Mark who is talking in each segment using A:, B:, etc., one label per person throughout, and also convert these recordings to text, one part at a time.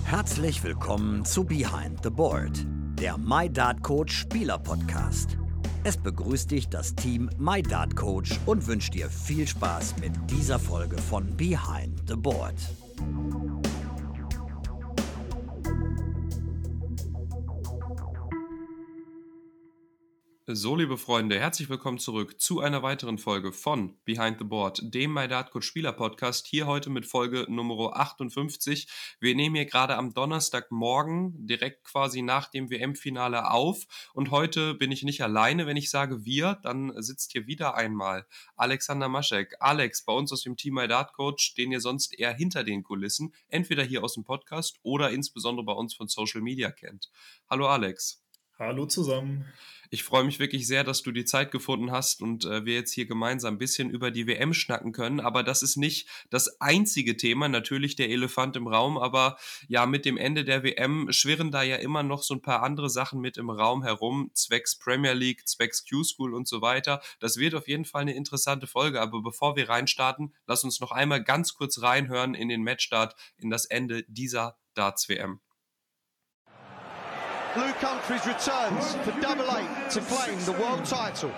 A: Herzlich willkommen zu Behind the Board, der My Dart Coach Spieler Podcast. Es begrüßt dich das Team My Dart Coach und wünscht dir viel Spaß mit dieser Folge von Behind the Board.
B: So, liebe Freunde, herzlich willkommen zurück zu einer weiteren Folge von Behind the Board, dem My Dart Coach Spieler Podcast. Hier heute mit Folge Nummer 58. Wir nehmen hier gerade am Donnerstagmorgen, direkt quasi nach dem WM-Finale auf. Und heute bin ich nicht alleine. Wenn ich sage wir, dann sitzt hier wieder einmal Alexander Maschek. Alex, bei uns aus dem Team My Dart Coach, den ihr sonst eher hinter den Kulissen, entweder hier aus dem Podcast oder insbesondere bei uns von Social Media kennt. Hallo Alex.
C: Hallo zusammen.
B: Ich freue mich wirklich sehr, dass du die Zeit gefunden hast und wir jetzt hier gemeinsam ein bisschen über die WM schnacken können. Aber das ist nicht das einzige Thema, natürlich der Elefant im Raum. Aber ja, mit dem Ende der WM schwirren da ja immer noch so ein paar andere Sachen mit im Raum herum, zwecks Premier League, zwecks Q-School und so weiter. Das wird auf jeden Fall eine interessante Folge. Aber bevor wir reinstarten, lass uns noch einmal ganz kurz reinhören in den Matchstart, in das Ende dieser Darts-WM.
D: Luke Humphries returns for double eight to claim the world title.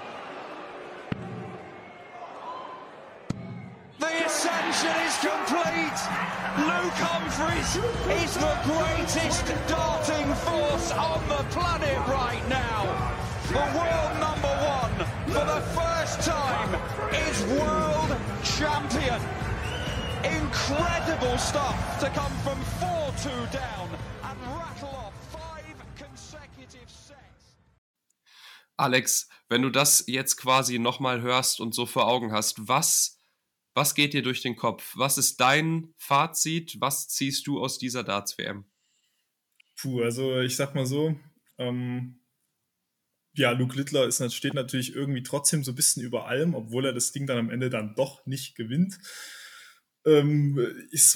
D: The ascension is complete. Luke Humphries is the greatest darting force on the planet right now. The world number one for the first time is world champion. Incredible stuff to come from 4-2 down and rattle off consecutive sets.
B: Alex, wenn du das jetzt quasi nochmal hörst und so vor Augen hast, was geht dir durch den Kopf? Was ist dein Fazit? Was ziehst du aus dieser Darts-WM?
C: Also ich sag mal so, Luke Littler steht natürlich irgendwie trotzdem so ein bisschen über allem, obwohl er das Ding dann am Ende dann doch nicht gewinnt. Ich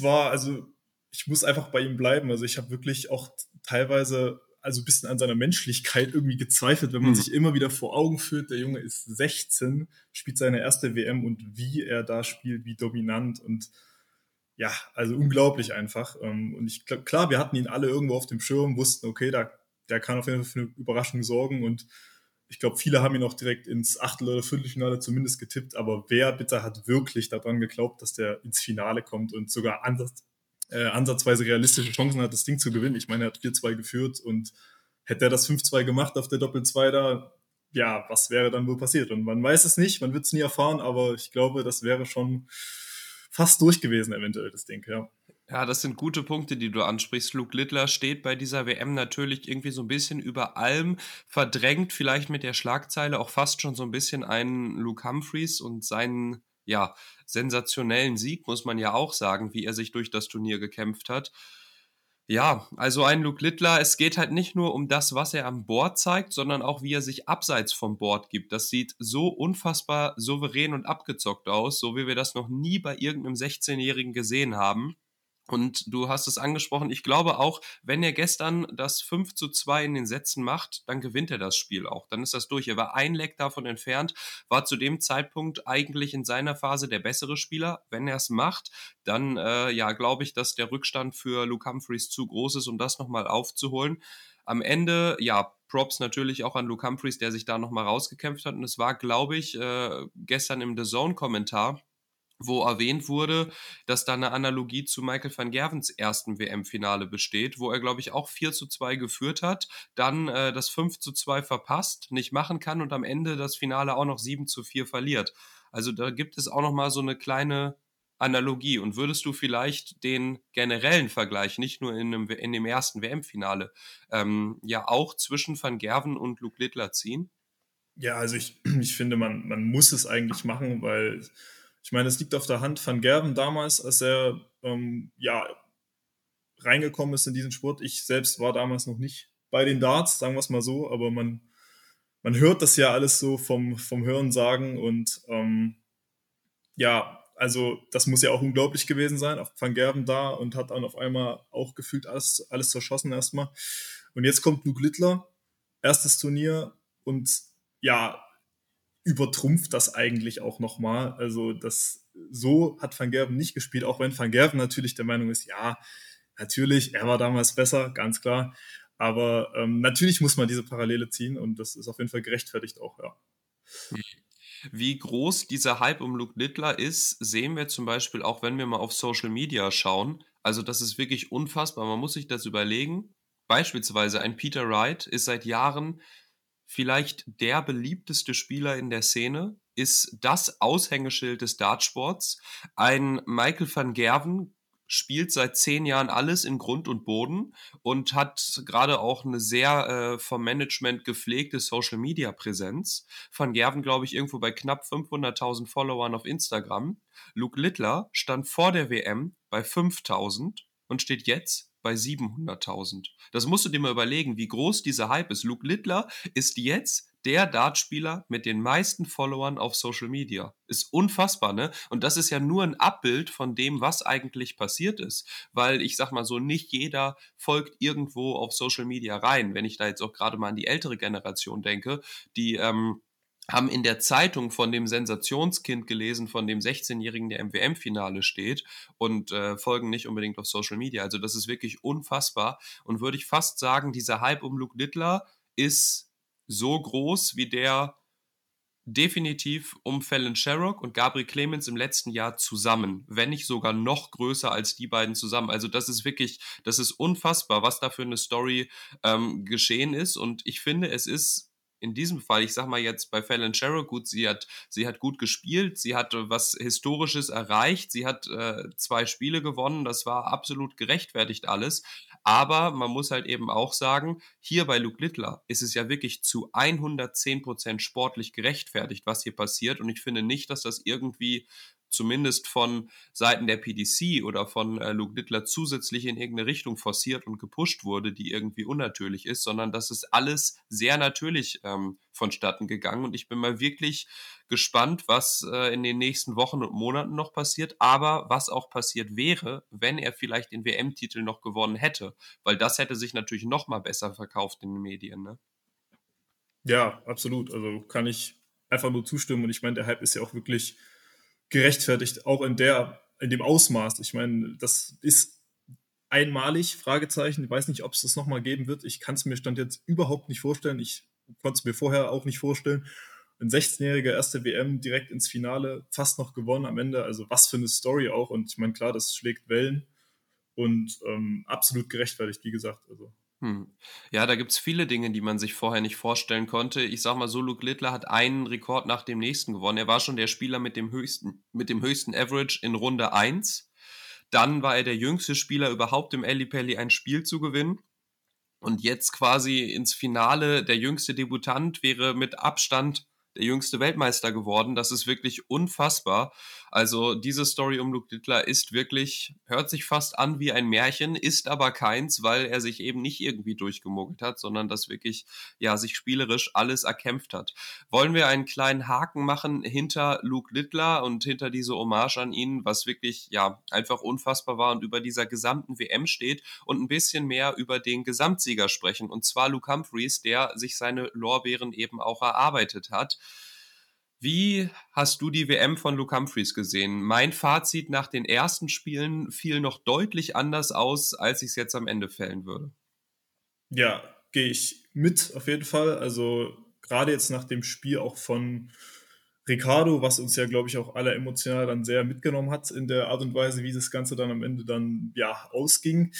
C: muss einfach bei ihm bleiben. Also ich habe wirklich auch teilweise ein bisschen an seiner Menschlichkeit irgendwie gezweifelt, wenn man sich immer wieder vor Augen führt, der Junge ist 16, spielt seine erste WM und wie er da spielt, wie dominant und ja, also unglaublich einfach. Und ich glaube, klar, wir hatten ihn alle irgendwo auf dem Schirm, wussten, okay, der kann auf jeden Fall für eine Überraschung sorgen und ich glaube, viele haben ihn auch direkt ins Achtel- oder Viertelfinale zumindest getippt, aber wer bitte hat wirklich daran geglaubt, dass der ins Finale kommt und sogar ansatzweise realistische Chancen hat, das Ding zu gewinnen? Ich meine, er hat 4-2 geführt und hätte er das 5-2 gemacht auf der Doppel-2 da, ja, was wäre dann wohl passiert? Und man weiß es nicht, man wird es nie erfahren, aber ich glaube, das wäre schon fast durch gewesen, eventuell, das Ding, ja.
B: Ja, das sind gute Punkte, die du ansprichst. Luke Littler steht bei dieser WM natürlich irgendwie so ein bisschen über allem, verdrängt vielleicht mit der Schlagzeile auch fast schon so ein bisschen einen Luke Humphries und seinen, ja, sensationellen Sieg, muss man ja auch sagen, wie er sich durch das Turnier gekämpft hat. Ja, also ein Luke Littler, es geht halt nicht nur um das, was er am Board zeigt, sondern auch, wie er sich abseits vom Board gibt. Das sieht so unfassbar souverän und abgezockt aus, so wie wir das noch nie bei irgendeinem 16-Jährigen gesehen haben. Und du hast es angesprochen, ich glaube auch, wenn er gestern das 5-2 in den Sätzen macht, dann gewinnt er das Spiel auch. Dann ist das durch. Er war ein Leck davon entfernt, war zu dem Zeitpunkt eigentlich in seiner Phase der bessere Spieler. Wenn er es macht, dann glaube ich, dass der Rückstand für Luke Humphries zu groß ist, um das nochmal aufzuholen. Am Ende, ja, Props natürlich auch an Luke Humphries, der sich da nochmal rausgekämpft hat. Und es war, glaube ich, gestern im The Zone-Kommentar, wo erwähnt wurde, dass da eine Analogie zu Michael van Gervens ersten WM-Finale besteht, wo er, glaube ich, auch 4-2 geführt hat, dann das 5-2 verpasst, nicht machen kann und am Ende das Finale auch noch 7-4 verliert. Also da gibt es auch noch mal so eine kleine Analogie. Und würdest du vielleicht den generellen Vergleich, nicht nur in dem ersten WM-Finale, auch zwischen Van Gerven und Luke Littler ziehen?
C: Ja, also ich finde, man muss es eigentlich machen, weil ich meine, es liegt auf der Hand. Van Gerven damals, als er reingekommen ist in diesen Sport. Ich selbst war damals noch nicht bei den Darts, sagen wir es mal so, aber man hört das ja alles so vom Hörensagen und also das muss ja auch unglaublich gewesen sein, auf Van Gerven da und hat dann auf einmal auch gefühlt alles zerschossen erstmal. Und jetzt kommt Luke Littler, erstes Turnier und ja, übertrumpft das eigentlich auch nochmal. Also so hat Van Gerven nicht gespielt, auch wenn Van Gerven natürlich der Meinung ist, ja, Natürlich, er war damals besser, ganz klar. Aber natürlich muss man diese Parallele ziehen und das ist auf jeden Fall gerechtfertigt auch, ja.
B: Wie groß dieser Hype um Luke Littler ist, sehen wir zum Beispiel auch, wenn wir mal auf Social Media schauen. Also das ist wirklich unfassbar. Man muss sich das überlegen. Beispielsweise ein Peter Wright ist seit Jahren vielleicht der beliebteste Spieler in der Szene, ist das Aushängeschild des Dartsports. Ein Michael van Gerwen spielt seit 10 Jahren alles in Grund und Boden und hat gerade auch eine sehr vom Management gepflegte Social-Media-Präsenz. Van Gerwen, glaube ich, irgendwo bei knapp 500.000 Followern auf Instagram. Luke Littler stand vor der WM bei 5.000 und steht jetzt bei 700.000. Das musst du dir mal überlegen, wie groß dieser Hype ist. Luke Littler ist jetzt der Dartspieler mit den meisten Followern auf Social Media. Ist unfassbar, ne? Und das ist ja nur ein Abbild von dem, was eigentlich passiert ist. Weil ich sag mal so, nicht jeder folgt irgendwo auf Social Media rein. Wenn ich da jetzt auch gerade mal an die ältere Generation denke, die haben in der Zeitung von dem Sensationskind gelesen, von dem 16-Jährigen, der im WM-Finale steht und folgen nicht unbedingt auf Social Media. Also das ist wirklich unfassbar und würde ich fast sagen, dieser Hype um Luke Littler ist so groß wie der definitiv um Fallon Sherrock und Gabriel Clemens im letzten Jahr zusammen, wenn nicht sogar noch größer als die beiden zusammen. Also das ist wirklich, das ist unfassbar, was da für eine Story geschehen ist und ich finde, es ist in diesem Fall, ich sag mal jetzt bei Fallon Sherrock, gut, sie hat gut gespielt, sie hat was Historisches erreicht, sie hat 2 Spiele gewonnen, das war absolut gerechtfertigt alles, aber man muss halt eben auch sagen, hier bei Luke Littler ist es ja wirklich zu 110% sportlich gerechtfertigt, was hier passiert. Und ich finde nicht, dass das irgendwie zumindest von Seiten der PDC oder von Luke Littler zusätzlich in irgendeine Richtung forciert und gepusht wurde, die irgendwie unnatürlich ist, sondern das ist alles sehr natürlich vonstatten gegangen. Und ich bin mal wirklich gespannt, was in den nächsten Wochen und Monaten noch passiert, aber was auch passiert wäre, wenn er vielleicht den WM-Titel noch gewonnen hätte, weil das hätte sich natürlich noch mal besser verkauft in den Medien, ne?
C: Ja, absolut. Also kann ich einfach nur zustimmen und ich meine, der Hype ist ja auch wirklich gerechtfertigt, auch in dem Ausmaß. Ich meine, das ist einmalig, Fragezeichen. Ich weiß nicht, ob es das nochmal geben wird. Ich kann es mir Stand jetzt überhaupt nicht vorstellen. Ich konnte es mir vorher auch nicht vorstellen. Ein 16-jähriger erste WM direkt ins Finale, fast noch gewonnen am Ende. Also was für eine Story auch. Und ich meine, klar, das schlägt Wellen und absolut gerechtfertigt, wie gesagt. Also
B: Ja, da gibt's viele Dinge, die man sich vorher nicht vorstellen konnte. Ich sag mal so, Luke Littler hat einen Rekord nach dem nächsten gewonnen. Er war schon der Spieler mit dem höchsten Average in Runde 1. Dann war er der jüngste Spieler überhaupt im Ellipelli ein Spiel zu gewinnen. Und jetzt quasi ins Finale, der jüngste Debutant wäre mit Abstand der jüngste Weltmeister geworden. Das ist wirklich unfassbar. Also diese Story um Luke Littler ist wirklich, hört sich fast an wie ein Märchen, ist aber keins, weil er sich eben nicht irgendwie durchgemogelt hat, sondern das wirklich, ja, sich spielerisch alles erkämpft hat. Wollen wir einen kleinen Haken machen hinter Luke Littler und hinter diese Hommage an ihn, was wirklich, ja, einfach unfassbar war und über dieser gesamten WM steht und ein bisschen mehr über den Gesamtsieger sprechen, und zwar Luke Humphries, der sich seine Lorbeeren eben auch erarbeitet hat. Wie hast du die WM von Luke Humphries gesehen? Mein Fazit nach den ersten Spielen fiel noch deutlich anders aus, als ich es jetzt am Ende fällen würde.
C: ja, gehe ich mit auf jeden Fall. Also gerade jetzt nach dem Spiel auch von Ricardo, was uns ja, glaube ich, auch alle emotional dann sehr mitgenommen hat in der Art und Weise, wie das Ganze dann am Ende dann ja ausging.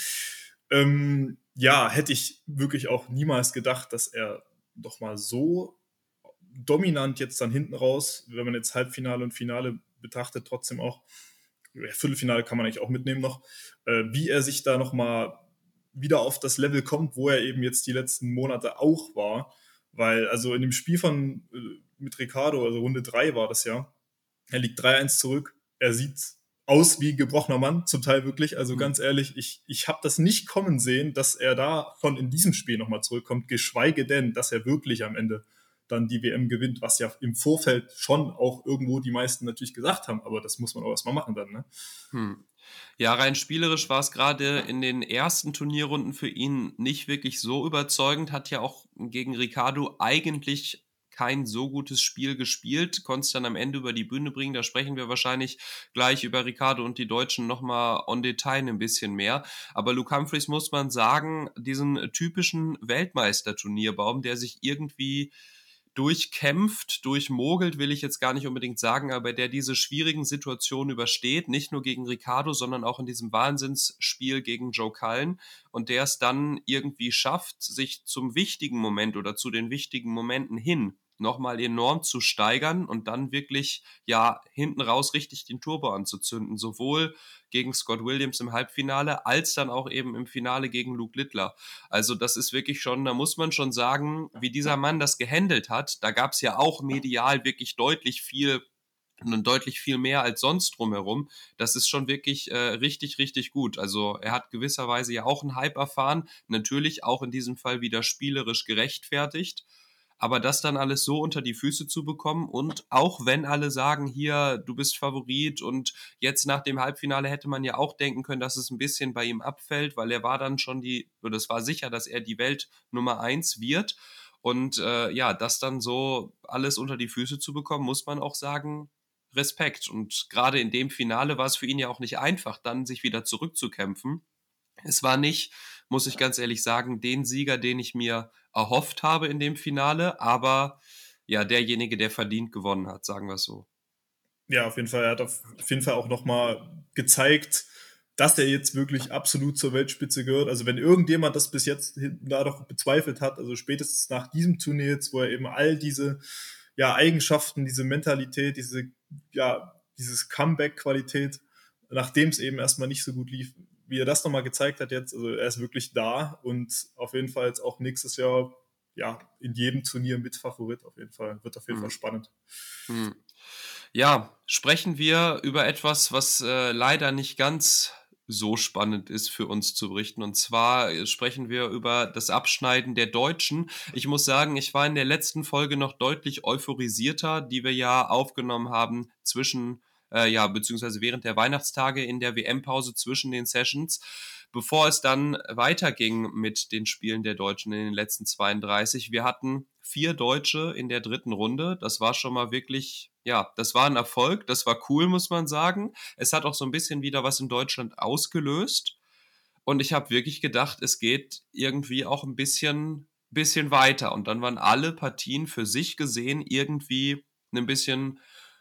C: Ja, hätte ich wirklich auch niemals gedacht, dass er doch mal so dominant jetzt dann hinten raus, wenn man jetzt Halbfinale und Finale betrachtet, trotzdem auch, Viertelfinale kann man eigentlich auch mitnehmen noch, wie er sich da nochmal wieder auf das Level kommt, wo er eben jetzt die letzten Monate auch war. Weil, also in dem Spiel mit Ricardo, also Runde 3 war das ja, er liegt 3-1 zurück, er sieht aus wie ein gebrochener Mann, zum Teil wirklich. Also ganz ehrlich, ich habe das nicht kommen sehen, dass er davon in diesem Spiel nochmal zurückkommt, geschweige denn, dass er wirklich am Ende dann die WM gewinnt, was ja im Vorfeld schon auch irgendwo die meisten natürlich gesagt haben, aber das muss man auch erstmal machen dann, ne?
B: Ja, rein spielerisch war es gerade in den ersten Turnierrunden für ihn nicht wirklich so überzeugend, hat ja auch gegen Ricardo eigentlich kein so gutes Spiel gespielt, konnte es dann am Ende über die Bühne bringen. Da sprechen wir wahrscheinlich gleich über Ricciardo und die Deutschen nochmal on Detail ein bisschen mehr. Aber Luke Humphries, muss man sagen, diesen typischen Weltmeisterturnierbaum, der sich irgendwie durchkämpft, durchmogelt, will ich jetzt gar nicht unbedingt sagen, aber der diese schwierigen Situationen übersteht, nicht nur gegen Ricciardo, sondern auch in diesem Wahnsinnsspiel gegen Joe Cullen, und der es dann irgendwie schafft, sich zum wichtigen Moment oder zu den wichtigen Momenten hin nochmal enorm zu steigern und dann wirklich, ja, hinten raus richtig den Turbo anzuzünden, sowohl gegen Scott Williams im Halbfinale, als dann auch eben im Finale gegen Luke Littler. Also das ist wirklich schon, da muss man schon sagen, wie dieser Mann das gehandelt hat. Da gab es ja auch medial wirklich deutlich viel mehr als sonst drumherum. Das ist schon wirklich richtig, richtig gut. Also er hat gewisserweise ja auch einen Hype erfahren, natürlich auch in diesem Fall wieder spielerisch gerechtfertigt. Aber das dann alles so unter die Füße zu bekommen, und auch wenn alle sagen, hier, du bist Favorit, und jetzt nach dem Halbfinale hätte man ja auch denken können, dass es ein bisschen bei ihm abfällt, weil er war dann schon oder es war sicher, dass er die Welt Nummer 1 wird. Und ja, das dann so alles unter die Füße zu bekommen, muss man auch sagen, Respekt. Und gerade in dem Finale war es für ihn ja auch nicht einfach, dann sich wieder zurückzukämpfen. Es war nicht, muss ich ganz ehrlich sagen, den Sieger, den ich mir erhofft habe in dem Finale, aber ja, derjenige, der verdient gewonnen hat, sagen wir es so.
C: Ja, auf jeden Fall. Er hat auf jeden Fall auch nochmal gezeigt, dass er jetzt wirklich absolut zur Weltspitze gehört. Also wenn irgendjemand das bis jetzt da doch bezweifelt hat, also spätestens nach diesem Turnier jetzt, wo er eben all diese Eigenschaften, diese Mentalität, dieses Comeback-Qualität, nachdem es eben erstmal nicht so gut lief, wie er das nochmal gezeigt hat jetzt, also er ist wirklich da und auf jeden Fall jetzt auch nächstes Jahr in jedem Turnier mit Favorit auf jeden Fall. Wird auf jeden Fall spannend.
B: Ja, sprechen wir über etwas, was leider nicht ganz so spannend ist für uns zu berichten. Und zwar sprechen wir über das Abschneiden der Deutschen. Ich muss sagen, ich war in der letzten Folge noch deutlich euphorisierter, die wir ja aufgenommen haben beziehungsweise während der Weihnachtstage in der WM-Pause zwischen den Sessions, bevor es dann weiterging mit den Spielen der Deutschen in den letzten 32. Wir hatten 4 Deutsche in der dritten Runde. Das war schon mal wirklich, das war ein Erfolg. Das war cool, muss man sagen. Es hat auch so ein bisschen wieder was in Deutschland ausgelöst. Und ich habe wirklich gedacht, es geht irgendwie auch ein bisschen weiter. Und dann waren alle Partien für sich gesehen irgendwie ein bisschen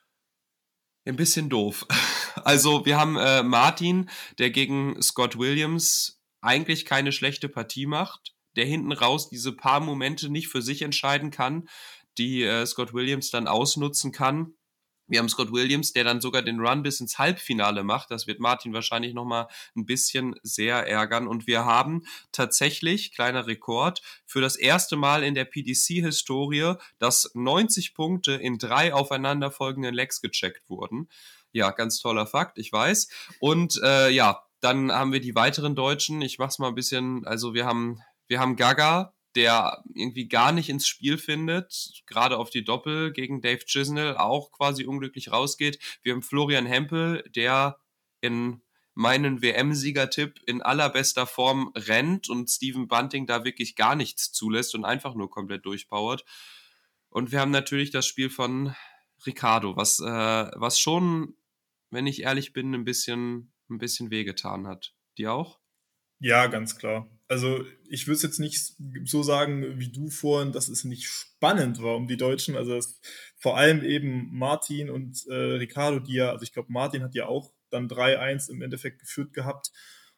B: doof. Also wir haben Martin, der gegen Scott Williams eigentlich keine schlechte Partie macht, der hinten raus diese paar Momente nicht für sich entscheiden kann, die Scott Williams dann ausnutzen kann. Wir haben Scott Williams, der dann sogar den Run bis ins Halbfinale macht. Das wird Martin wahrscheinlich nochmal ein bisschen sehr ärgern. Und wir haben tatsächlich, kleiner Rekord, für das erste Mal in der PDC-Historie, dass 90 Punkte in 3 aufeinanderfolgenden Legs gecheckt wurden. Ja, ganz toller Fakt, ich weiß. Und dann haben wir die weiteren Deutschen. Ich mach's mal ein bisschen, also wir haben Gaga, der irgendwie gar nicht ins Spiel findet, gerade auf die Doppel gegen Dave Chisnell auch quasi unglücklich rausgeht. Wir haben Florian Hempel, der in meinen WM-Siegertipp in allerbester Form rennt und Stephen Bunting da wirklich gar nichts zulässt und einfach nur komplett durchpowert. Und wir haben natürlich das Spiel von Ricciardo, was schon, wenn ich ehrlich bin, ein bisschen wehgetan hat. Dir auch?
C: Ja, ganz klar. Also ich würde es jetzt nicht so sagen wie du vorhin, dass es nicht spannend war um die Deutschen. Also vor allem eben Martin und Ricciardo, also ich glaube, Martin hat ja auch dann 3-1 im Endeffekt geführt gehabt.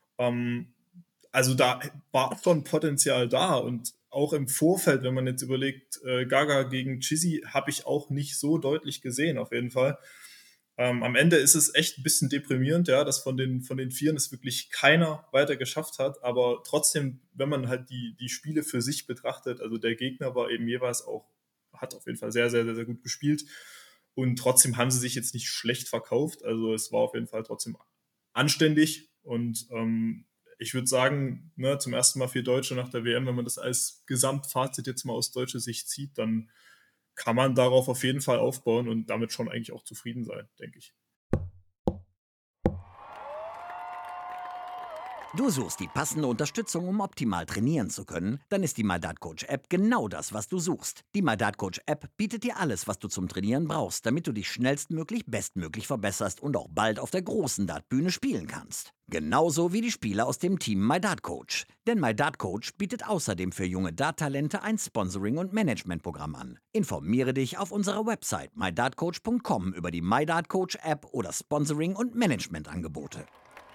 C: Also da war schon Potenzial da, und auch im Vorfeld, wenn man jetzt überlegt, Gaga gegen Chizzy, habe ich auch nicht so deutlich gesehen, auf jeden Fall. Am Ende ist es echt ein bisschen deprimierend, dass von den Vieren es wirklich keiner weiter geschafft hat. Aber trotzdem, wenn man halt die Spiele für sich betrachtet, also der Gegner war eben jeweils auch, hat auf jeden Fall sehr, sehr, sehr, sehr gut gespielt. Und trotzdem haben sie sich jetzt nicht schlecht verkauft. Also es war auf jeden Fall trotzdem anständig. Und ich würde sagen, zum ersten Mal 4 Deutsche nach der WM, wenn man das als Gesamtfazit jetzt mal aus deutscher Sicht zieht, dann kann man darauf auf jeden Fall aufbauen und damit schon eigentlich auch zufrieden sein, denke ich.
A: Du suchst die passende Unterstützung, um optimal trainieren zu können? Dann ist die MyDartCoach-App genau das, was du suchst. Die MyDartCoach-App bietet dir alles, was du zum Trainieren brauchst, damit du dich schnellstmöglich bestmöglich verbesserst und auch bald auf der großen Dartbühne spielen kannst. Genauso wie die Spieler aus dem Team MyDartCoach. Denn MyDartCoach bietet außerdem für junge Dart-Talente ein Sponsoring- und Managementprogramm an. Informiere dich auf unserer Website mydartcoach.com über die MyDartCoach-App oder Sponsoring- und Managementangebote.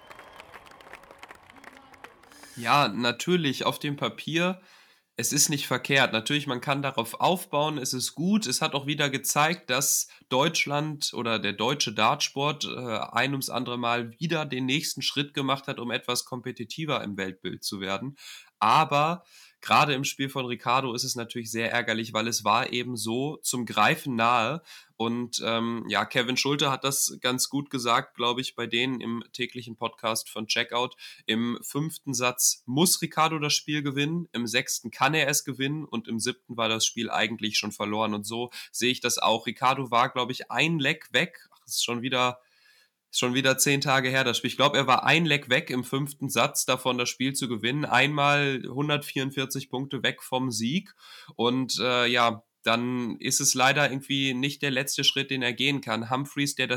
B: Ja, natürlich auf dem Papier, es ist nicht verkehrt. Natürlich, man kann darauf aufbauen, es ist gut. Es hat auch wieder gezeigt, dass Deutschland oder der deutsche Dartsport ein ums andere Mal wieder den nächsten Schritt gemacht hat, um etwas kompetitiver im Weltbild zu werden. Aber gerade im Spiel von Ricardo ist es natürlich sehr ärgerlich, weil es war eben so zum Greifen nahe. Und ja, Kevin Schulte hat das ganz gut gesagt, glaube ich, bei denen im täglichen Podcast von Checkout. Im 5. Satz muss Ricardo das Spiel gewinnen, im 6. kann er es gewinnen und im 7. war das Spiel eigentlich schon verloren. Und so sehe ich das auch. Ricardo war, glaube ich, ein Leck weg. Ach, das ist schon wieder 10 Tage her, das Spiel. Ich glaube, er war ein Leck weg im 5. Satz davon, das Spiel zu gewinnen. Einmal 144 Punkte weg vom Sieg. Und ja, dann ist es leider irgendwie nicht der letzte Schritt, den er gehen kann. Humphreys, der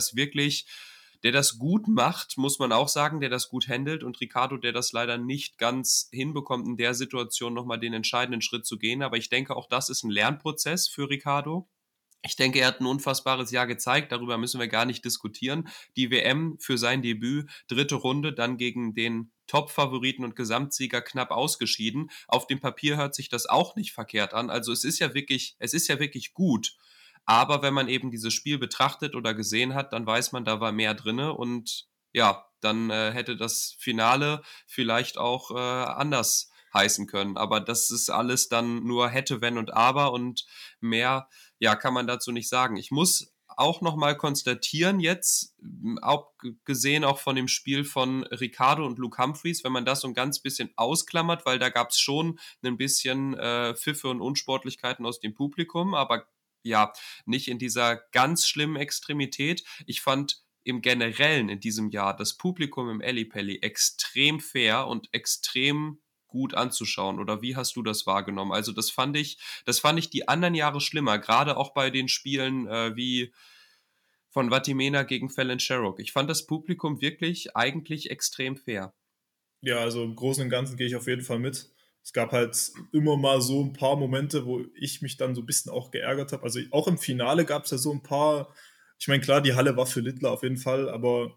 B: das gut macht, muss man auch sagen, der das gut handelt, und Ricardo, der das leider nicht ganz hinbekommt, in der Situation nochmal den entscheidenden Schritt zu gehen. Aber ich denke, auch das ist ein Lernprozess für Ricardo. Ich denke, er hat ein unfassbares Jahr gezeigt, darüber müssen wir gar nicht diskutieren. Die WM für sein Debüt, 3. Runde, dann gegen den Top-Favoriten und Gesamtsieger knapp ausgeschieden. Auf dem Papier hört sich das auch nicht verkehrt an. Also es ist ja wirklich gut. Aber wenn man eben dieses Spiel betrachtet oder gesehen hat, dann weiß man, da war mehr drinne, und ja, dann hätte das Finale vielleicht auch anders heißen können. Aber das ist alles dann nur hätte, wenn und aber, und mehr, ja, kann man dazu nicht sagen. Ich muss auch nochmal konstatieren jetzt, gesehen auch von dem Spiel von Ricardo und Luke Humphreys, wenn man das so ein ganz bisschen ausklammert, weil da gab es schon ein bisschen Pfiffe und Unsportlichkeiten aus dem Publikum, aber ja, nicht in dieser ganz schlimmen Extremität. Ich fand im Generellen in diesem Jahr das Publikum im Ellipelli extrem fair und extrem gut anzuschauen. Oder wie hast du das wahrgenommen? Also das fand ich die anderen Jahre schlimmer, gerade auch bei den Spielen wie von Vatimena gegen Fallon Sherrock. Ich fand das Publikum wirklich eigentlich extrem fair.
C: Ja, also im Großen und Ganzen gehe ich auf jeden Fall mit. Es gab halt immer mal so ein paar Momente, wo ich mich dann so ein bisschen auch geärgert habe. Also auch im Finale gab es ja so ein paar, ich meine, klar, die Halle war für Littler auf jeden Fall, aber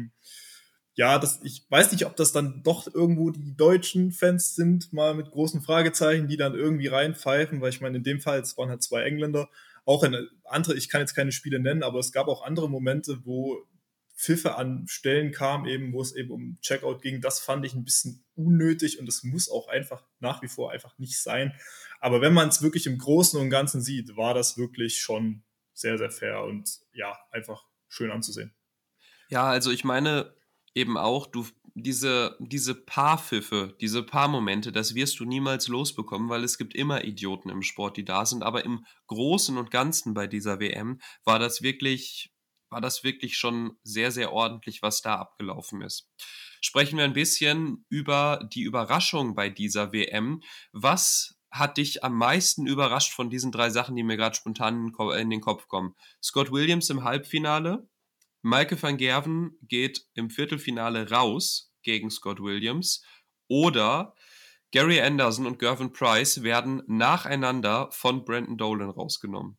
C: ja, ich weiß nicht, ob das dann doch irgendwo die deutschen Fans sind, mal mit großen Fragezeichen, die dann irgendwie reinpfeifen, weil ich meine, in dem Fall, es waren halt 2 Engländer, auch in andere, ich kann jetzt keine Spiele nennen, aber es gab auch andere Momente, wo Pfiffe an Stellen kamen, eben, wo es eben um Checkout ging. Das fand ich ein bisschen unnötig und das muss auch einfach nach wie vor einfach nicht sein. Aber wenn man es wirklich im Großen und Ganzen sieht, war das wirklich schon sehr, sehr fair und ja, einfach schön anzusehen.
B: Ja, also ich meine eben auch, diese paar Pfiffe, diese paar Momente, das wirst du niemals losbekommen, weil es gibt immer Idioten im Sport, die da sind. Aber im Großen und Ganzen bei dieser WM war das wirklich schon sehr, sehr ordentlich, was da abgelaufen ist. Sprechen wir ein bisschen über die Überraschung bei dieser WM. Was hat dich am meisten überrascht von diesen 3 Sachen, die mir gerade spontan in den Kopf kommen? Scott Williams im Halbfinale, Michael van Gerwen geht im Viertelfinale raus gegen Scott Williams, oder Gary Anderson und Gervin Price werden nacheinander von Brandon Dolan rausgenommen.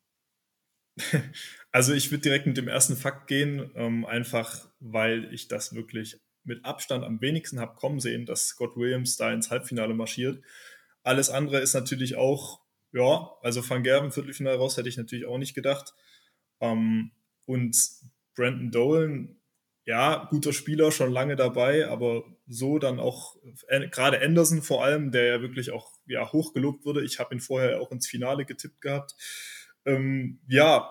C: Also ich würde direkt mit dem ersten Fakt gehen, einfach weil ich das wirklich mit Abstand am wenigsten habe kommen sehen, dass Scott Williams da ins Halbfinale marschiert. Alles andere ist natürlich auch, ja, also Van Gerwen Viertelfinale raus hätte ich natürlich auch nicht gedacht. Und Brandon Dolan, ja, guter Spieler, schon lange dabei, aber so dann auch, gerade Anderson vor allem, der ja wirklich auch ja, hoch gelobt wurde. Ich habe ihn vorher auch ins Finale getippt gehabt. Ja,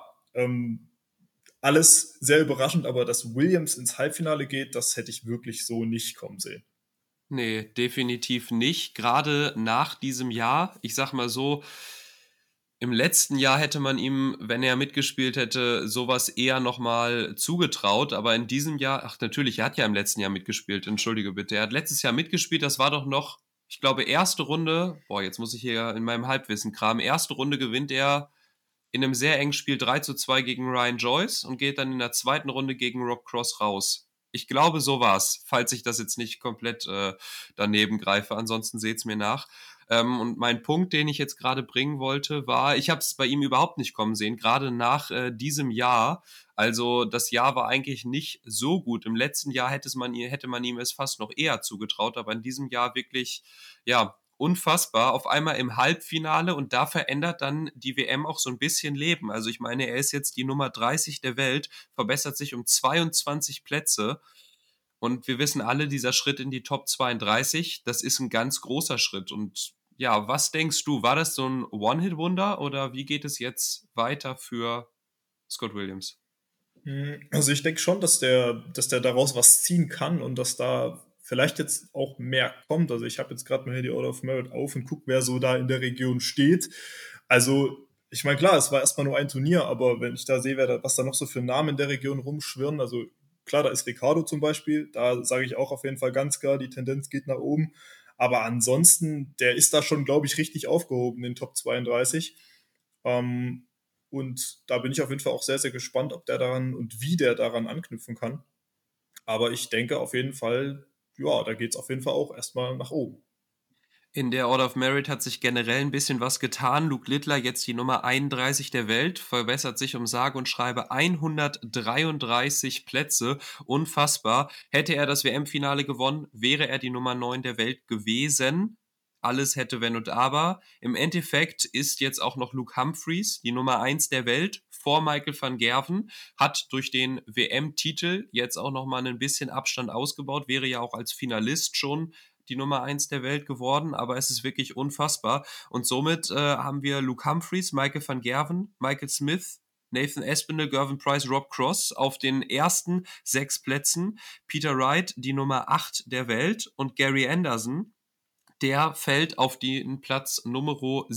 C: alles sehr überraschend, aber dass Williams ins Halbfinale geht, das hätte ich wirklich so nicht kommen sehen.
B: Nee, definitiv nicht. Gerade nach diesem Jahr, ich sag mal so, im letzten Jahr hätte man ihm, wenn er mitgespielt hätte, sowas eher nochmal zugetraut. Aber in diesem Jahr, ach natürlich, er hat ja im letzten Jahr mitgespielt, entschuldige bitte. Er hat letztes Jahr mitgespielt, das war doch noch, ich glaube, erste Runde, jetzt muss ich hier in meinem Halbwissen kramen, erste Runde gewinnt er in einem sehr engen Spiel 3:2 gegen Ryan Joyce und geht dann in der zweiten Runde gegen Rob Cross raus. Ich glaube, so war's, falls ich das jetzt nicht komplett daneben greife. Ansonsten seht's mir nach. Und mein Punkt, den ich jetzt gerade bringen wollte, war, ich habe es bei ihm überhaupt nicht kommen sehen, gerade nach diesem Jahr. Also das Jahr war eigentlich nicht so gut. Im letzten Jahr hätte man ihm es fast noch eher zugetraut, aber in diesem Jahr wirklich, ja, unfassbar. Auf einmal im Halbfinale und da verändert dann die WM auch so ein bisschen Leben. Also ich meine, er ist jetzt die Nummer 30 der Welt, verbessert sich um 22 Plätze. Und wir wissen alle, dieser Schritt in die Top 32, das ist ein ganz großer Schritt. Und ja, was denkst du, war das so ein One-Hit-Wunder oder wie geht es jetzt weiter für Scott Williams?
C: Also ich denke schon, dass der daraus was ziehen kann und dass da vielleicht jetzt auch mehr kommt. Also ich habe jetzt gerade mal hier die Order of Merit auf und gucke, wer so da in der Region steht. Also ich meine, klar, es war erstmal nur ein Turnier, aber wenn ich da sehe, was da noch so für Namen in der Region rumschwirren, also klar, da ist Ricardo zum Beispiel, da sage ich auch auf jeden Fall ganz klar, die Tendenz geht nach oben. Aber ansonsten, der ist da schon, glaube ich, richtig aufgehoben in den Top 32. Und da bin ich auf jeden Fall auch sehr, sehr gespannt, ob der daran und wie der daran anknüpfen kann. Aber ich denke auf jeden Fall, ja, da geht es auf jeden Fall auch erstmal nach oben.
B: In der Order of Merit hat sich generell ein bisschen was getan. Luke Littler, jetzt die Nummer 31 der Welt, verbessert sich um sage und schreibe 133 Plätze. Unfassbar. Hätte er das WM-Finale gewonnen, wäre er die Nummer 9 der Welt gewesen. Alles hätte wenn und aber. Im Endeffekt ist jetzt auch noch Luke Humphries die Nummer 1 der Welt vor Michael van Gerwen, hat durch den WM-Titel jetzt auch nochmal ein bisschen Abstand ausgebaut, wäre ja auch als Finalist schon die Nummer 1 der Welt geworden, aber es ist wirklich unfassbar. Und somit haben wir Luke Humphries, Michael van Gerwen, Michael Smith, Nathan Aspinall, Gervin Price, Rob Cross auf den ersten 6 Plätzen. Peter Wright, die Nummer 8 der Welt und Gary Anderson, der fällt auf den Platz Nummer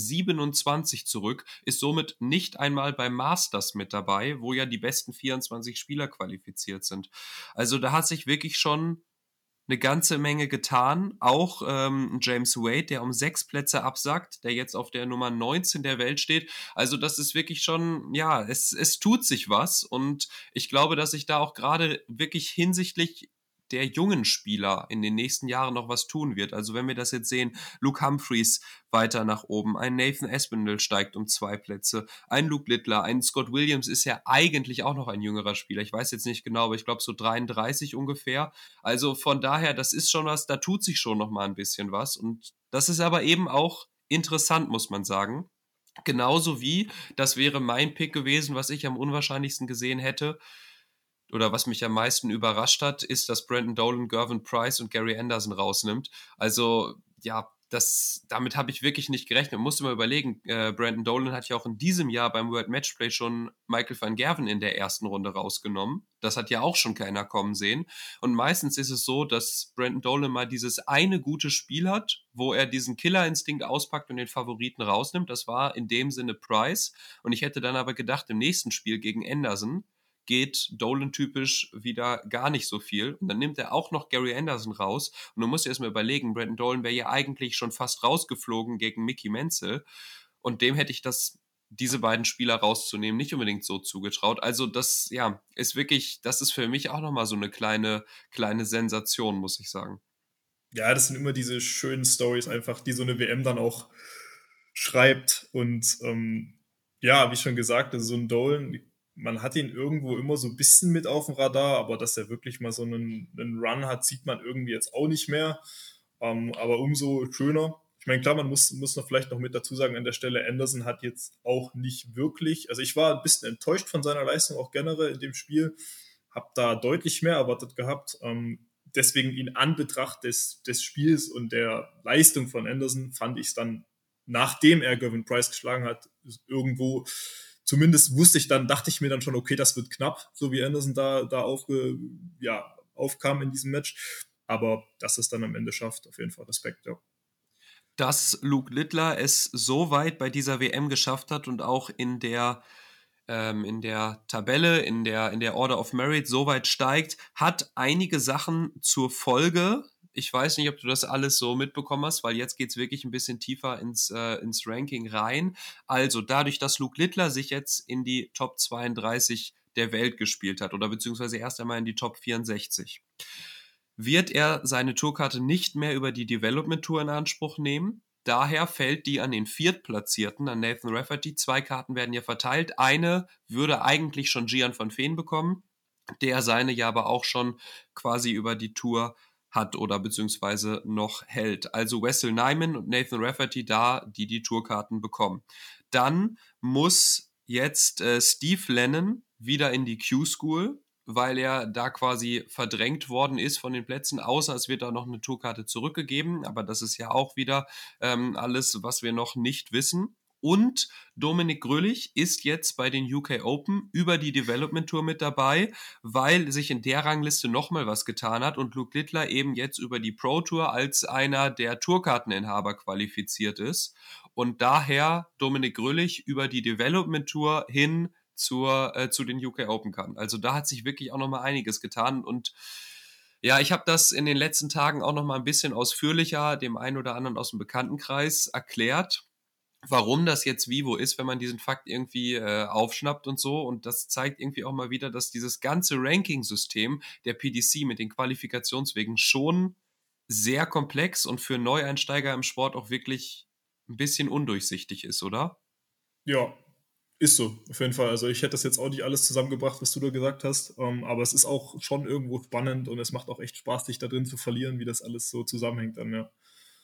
B: 27 zurück, ist somit nicht einmal beim Masters mit dabei, wo ja die besten 24 Spieler qualifiziert sind. Also da hat sich wirklich schon eine ganze Menge getan. Auch James Wade, der um 6 Plätze absackt, der jetzt auf der Nummer 19 der Welt steht. Also das ist wirklich schon, ja, es tut sich was. Und ich glaube, dass sich da auch gerade wirklich hinsichtlich der jungen Spieler in den nächsten Jahren noch was tun wird. Also wenn wir das jetzt sehen, Luke Humphries weiter nach oben, ein Nathan Aspinall steigt um 2 Plätze, ein Luke Littler, ein Scott Williams ist ja eigentlich auch noch ein jüngerer Spieler. Ich weiß jetzt nicht genau, aber ich glaube so 33 ungefähr. Also von daher, das ist schon was, da tut sich schon noch mal ein bisschen was. Und das ist aber eben auch interessant, muss man sagen. Genauso wie, das wäre mein Pick gewesen, was ich am unwahrscheinlichsten gesehen hätte, oder was mich am meisten überrascht hat, ist, dass Brandon Dolan, Gervin Price und Gary Anderson rausnimmt. Also, ja, damit habe ich wirklich nicht gerechnet. Man muss mal überlegen, Brandon Dolan hat ja auch in diesem Jahr beim World Matchplay schon Michael van Gerwen in der ersten Runde rausgenommen. Das hat ja auch schon keiner kommen sehen. Und meistens ist es so, dass Brandon Dolan mal dieses eine gute Spiel hat, wo er diesen Killerinstinkt auspackt und den Favoriten rausnimmt. Das war in dem Sinne Price. Und ich hätte dann aber gedacht, im nächsten Spiel gegen Anderson geht Dolan-typisch wieder gar nicht so viel. Und dann nimmt er auch noch Gary Anderson raus. Und du musst dir erstmal überlegen, Brandon Dolan wäre ja eigentlich schon fast rausgeflogen gegen Mickey Menzel. Und dem hätte ich diese beiden Spieler rauszunehmen, nicht unbedingt so zugetraut. Also das, ja, ist wirklich, das ist für mich auch nochmal so eine kleine Sensation, muss ich sagen.
C: Ja, das sind immer diese schönen Stories einfach, die so eine WM dann auch schreibt. Und ja, wie schon gesagt, also so ein Dolan, man hat ihn irgendwo immer so ein bisschen mit auf dem Radar, aber dass er wirklich mal so einen Run hat, sieht man irgendwie jetzt auch nicht mehr. Aber umso schöner. Ich meine, klar, man muss noch vielleicht noch mit dazu sagen, an der Stelle, Anderson hat jetzt auch nicht wirklich, also ich war ein bisschen enttäuscht von seiner Leistung auch generell in dem Spiel, habe da deutlich mehr erwartet gehabt. Deswegen in Anbetracht des Spiels und der Leistung von Anderson fand ich es dann, nachdem er Gervin Price geschlagen hat, irgendwo, zumindest dachte ich mir dann schon, okay, das wird knapp, so wie Anderson da aufkam in diesem Match. Aber dass es dann am Ende schafft, auf jeden Fall Respekt, ja.
B: dass Luke Littler es so weit bei dieser WM geschafft hat und auch in der Tabelle, in der Order of Merit so weit steigt, hat einige Sachen zur Folge. Ich weiß nicht, ob du das alles so mitbekommen hast, weil jetzt geht's wirklich ein bisschen tiefer ins Ranking rein. Also dadurch, dass Luke Littler sich jetzt in die Top 32 der Welt gespielt hat oder beziehungsweise erst einmal in die Top 64, wird er seine Tourkarte nicht mehr über die Development Tour in Anspruch nehmen. Daher fällt die an den Viertplatzierten, an Nathan Rafferty. 2 Karten werden hier verteilt. Eine würde eigentlich schon Gian van Veen bekommen, der seine ja aber auch schon quasi über die Tour hat oder beziehungsweise noch hält. Also Wessel Nijman und Nathan Rafferty da, die Tourkarten bekommen. Dann muss jetzt Steve Lennon wieder in die Q-School, weil er da quasi verdrängt worden ist von den Plätzen, außer es wird da noch eine Tourkarte zurückgegeben, aber das ist ja auch wieder alles, was wir noch nicht wissen. Und Dominik Grüllich ist jetzt bei den UK Open über die Development Tour mit dabei, weil sich in der Rangliste nochmal was getan hat und Luke Littler eben jetzt über die Pro Tour als einer der Tourkarteninhaber qualifiziert ist. Und daher Dominik Grüllich über die Development Tour hin zu den UK Open kann. Also da hat sich wirklich auch nochmal einiges getan und ja, ich habe das in den letzten Tagen auch nochmal ein bisschen ausführlicher dem einen oder anderen aus dem Bekanntenkreis erklärt, warum das jetzt wie wo ist, wenn man diesen Fakt irgendwie aufschnappt und so. Und das zeigt irgendwie auch mal wieder, dass dieses ganze Ranking-System der PDC mit den Qualifikationswegen schon sehr komplex und für Neueinsteiger im Sport auch wirklich ein bisschen undurchsichtig ist, oder?
C: Ja, ist so, auf jeden Fall. Also ich hätte das jetzt auch nicht alles zusammengebracht, was du da gesagt hast, aber es ist auch schon irgendwo spannend und es macht auch echt Spaß, dich da drin zu verlieren, wie das alles so zusammenhängt dann, ja.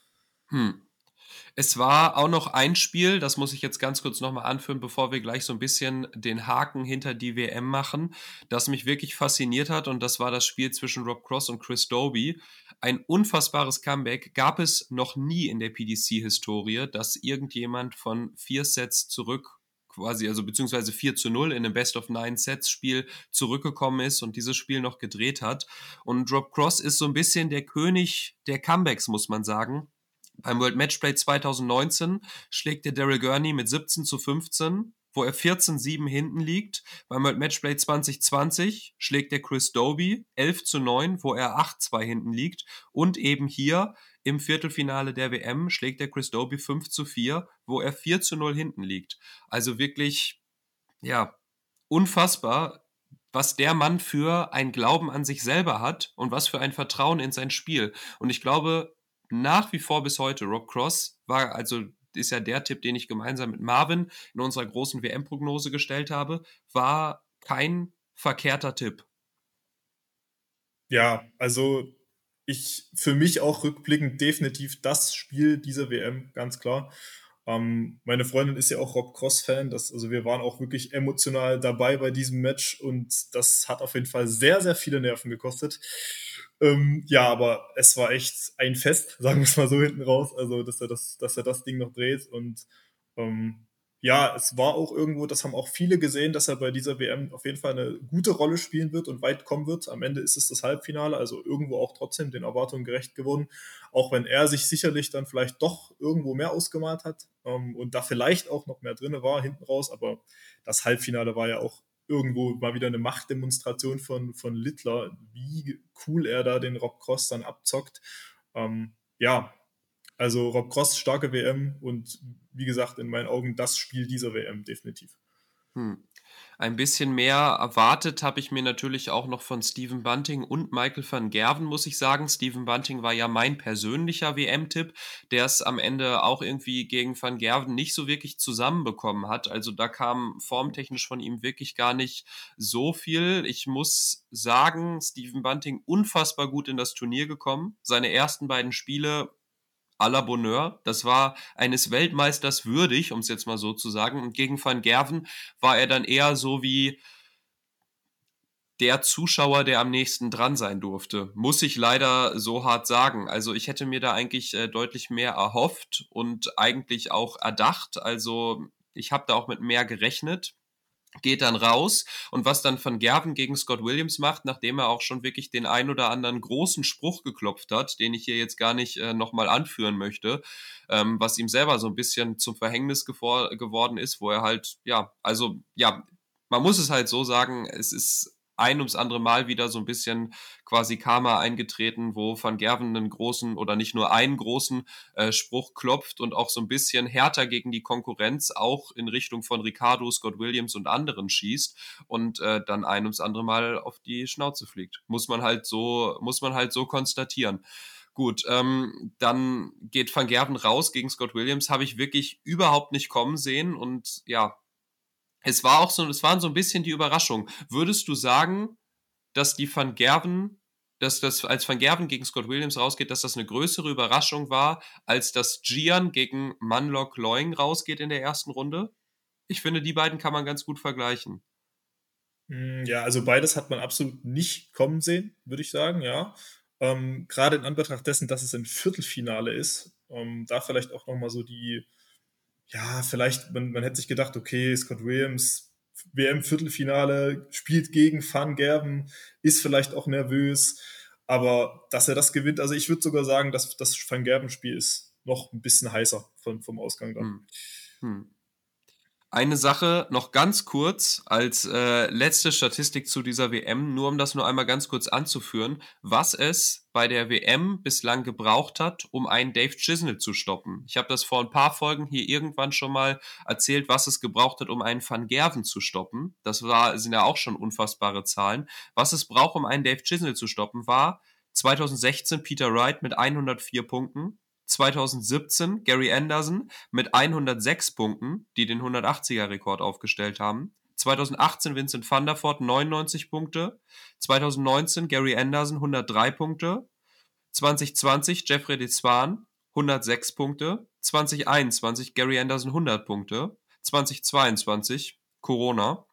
B: Es war auch noch ein Spiel, das muss ich jetzt ganz kurz nochmal anführen, bevor wir gleich so ein bisschen den Haken hinter die WM machen, das mich wirklich fasziniert hat und das war das Spiel zwischen Rob Cross und Chris Dobey. Ein unfassbares Comeback gab es noch nie in der PDC-Historie, dass irgendjemand von 4 Sets zurück quasi, also beziehungsweise 4-0 in einem Best-of-9-Sets-Spiel zurückgekommen ist und dieses Spiel noch gedreht hat. Und Rob Cross ist so ein bisschen der König der Comebacks, muss man sagen. Beim World Matchplay 2019 schlägt der Daryl Gurney mit 17-15, wo er 14-7 hinten liegt. Beim World Matchplay 2020 schlägt der Chris Dobey 11-9, wo er 8-2 hinten liegt. Und eben hier im Viertelfinale der WM schlägt der Chris Dobey 5-4, wo er 4-0 hinten liegt. Also wirklich, ja, unfassbar, was der Mann für ein Glauben an sich selber hat und was für ein Vertrauen in sein Spiel. Und ich glaube, nach wie vor bis heute, Rob Cross war, also ist ja der Tipp, den ich gemeinsam mit Marvin in unserer großen WM-Prognose gestellt habe, war kein verkehrter Tipp.
C: Ja, also für mich auch rückblickend definitiv das Spiel dieser WM, ganz klar. Meine Freundin ist ja auch Rob Cross-Fan, also wir waren auch wirklich emotional dabei bei diesem Match und das hat auf jeden Fall sehr, sehr viele Nerven gekostet. Ja, aber es war echt ein Fest, sagen wir es mal so hinten raus, also dass er das Ding noch dreht und ja, es war auch irgendwo, das haben auch viele gesehen, dass er bei dieser WM auf jeden Fall eine gute Rolle spielen wird und weit kommen wird. Am Ende ist es das Halbfinale, also irgendwo auch trotzdem den Erwartungen gerecht geworden. Auch wenn er sich sicherlich dann vielleicht doch irgendwo mehr ausgemalt hat und da vielleicht auch noch mehr drin war hinten raus. Aber das Halbfinale war ja auch irgendwo mal wieder eine Machtdemonstration von Littler, wie cool er da den Rob Cross dann abzockt. Ja, also Rob Cross, starke WM und wie gesagt, in meinen Augen das Spiel dieser WM definitiv.
B: Ein bisschen mehr erwartet habe ich mir natürlich auch noch von Stephen Bunting und Michael van Gerwen, muss ich sagen. Stephen Bunting war ja mein persönlicher WM-Tipp, der es am Ende auch irgendwie gegen van Gerwen nicht so wirklich zusammenbekommen hat. Also da kam formtechnisch von ihm wirklich gar nicht so viel. Ich muss sagen, Stephen Bunting unfassbar gut in das Turnier gekommen. Seine ersten beiden Spiele à la Bonheur. Das war eines Weltmeisters würdig, um es jetzt mal so zu sagen. Und gegen Van Gerwen war er dann eher so wie der Zuschauer, der am nächsten dran sein durfte. Muss ich leider so hart sagen. Also ich hätte mir da eigentlich deutlich mehr erhofft und eigentlich auch erdacht. Also ich habe da auch mit mehr gerechnet. geht dann raus und was dann Van Gerwen gegen Scott Williams macht, nachdem er auch schon wirklich den ein oder anderen großen Spruch geklopft hat, den ich hier jetzt gar nicht nochmal anführen möchte, was ihm selber so ein bisschen zum Verhängnis geworden ist, wo er halt, man muss es halt so sagen, es ist ein ums andere Mal wieder so ein bisschen quasi Karma eingetreten, wo Van Gerwen einen großen oder nicht nur einen großen Spruch klopft und auch so ein bisschen härter gegen die Konkurrenz auch in Richtung von Ricciardo, Scott Williams und anderen schießt und dann ein ums andere Mal auf die Schnauze fliegt. Muss man halt so konstatieren. Gut, dann geht Van Gerwen raus gegen Scott Williams, habe ich wirklich überhaupt nicht kommen sehen und ja, es waren so ein bisschen die Überraschung. Würdest du sagen, dass dass als Van Gerwen gegen Scott Williams rausgeht, dass das eine größere Überraschung war, als dass Gian gegen Manlok Loing rausgeht in der ersten Runde? Ich finde, die beiden kann man ganz gut vergleichen.
C: Ja, also beides hat man absolut nicht kommen sehen, würde ich sagen, ja. Gerade in Anbetracht dessen, dass es ein Viertelfinale ist, da vielleicht auch nochmal so vielleicht, man hätte sich gedacht, okay, Scott Williams, WM-Viertelfinale, spielt gegen Van Gerwen, ist vielleicht auch nervös, aber dass er das gewinnt, also ich würde sogar sagen, dass das Van Gerwen-Spiel ist noch ein bisschen heißer vom Ausgang dann.
B: Hm. Eine Sache noch ganz kurz als letzte Statistik zu dieser WM, nur um das nur einmal ganz kurz anzuführen, was es bei der WM bislang gebraucht hat, um einen Dave Chisnell zu stoppen. Ich habe das vor ein paar Folgen hier irgendwann schon mal erzählt, was es gebraucht hat, um einen Van Gerwen zu stoppen. Sind ja auch schon unfassbare Zahlen. Was es braucht, um einen Dave Chisnell zu stoppen, war 2016 Peter Wright mit 104 Punkten, 2017 Gary Anderson mit 106 Punkten, die den 180er-Rekord aufgestellt haben. 2018 Vincent van der Voort 99 Punkte. 2019 Gary Anderson 103 Punkte. 2020 Jeffrey de Zwaan 106 Punkte. 2021 Gary Anderson 100 Punkte. 2022 Corona.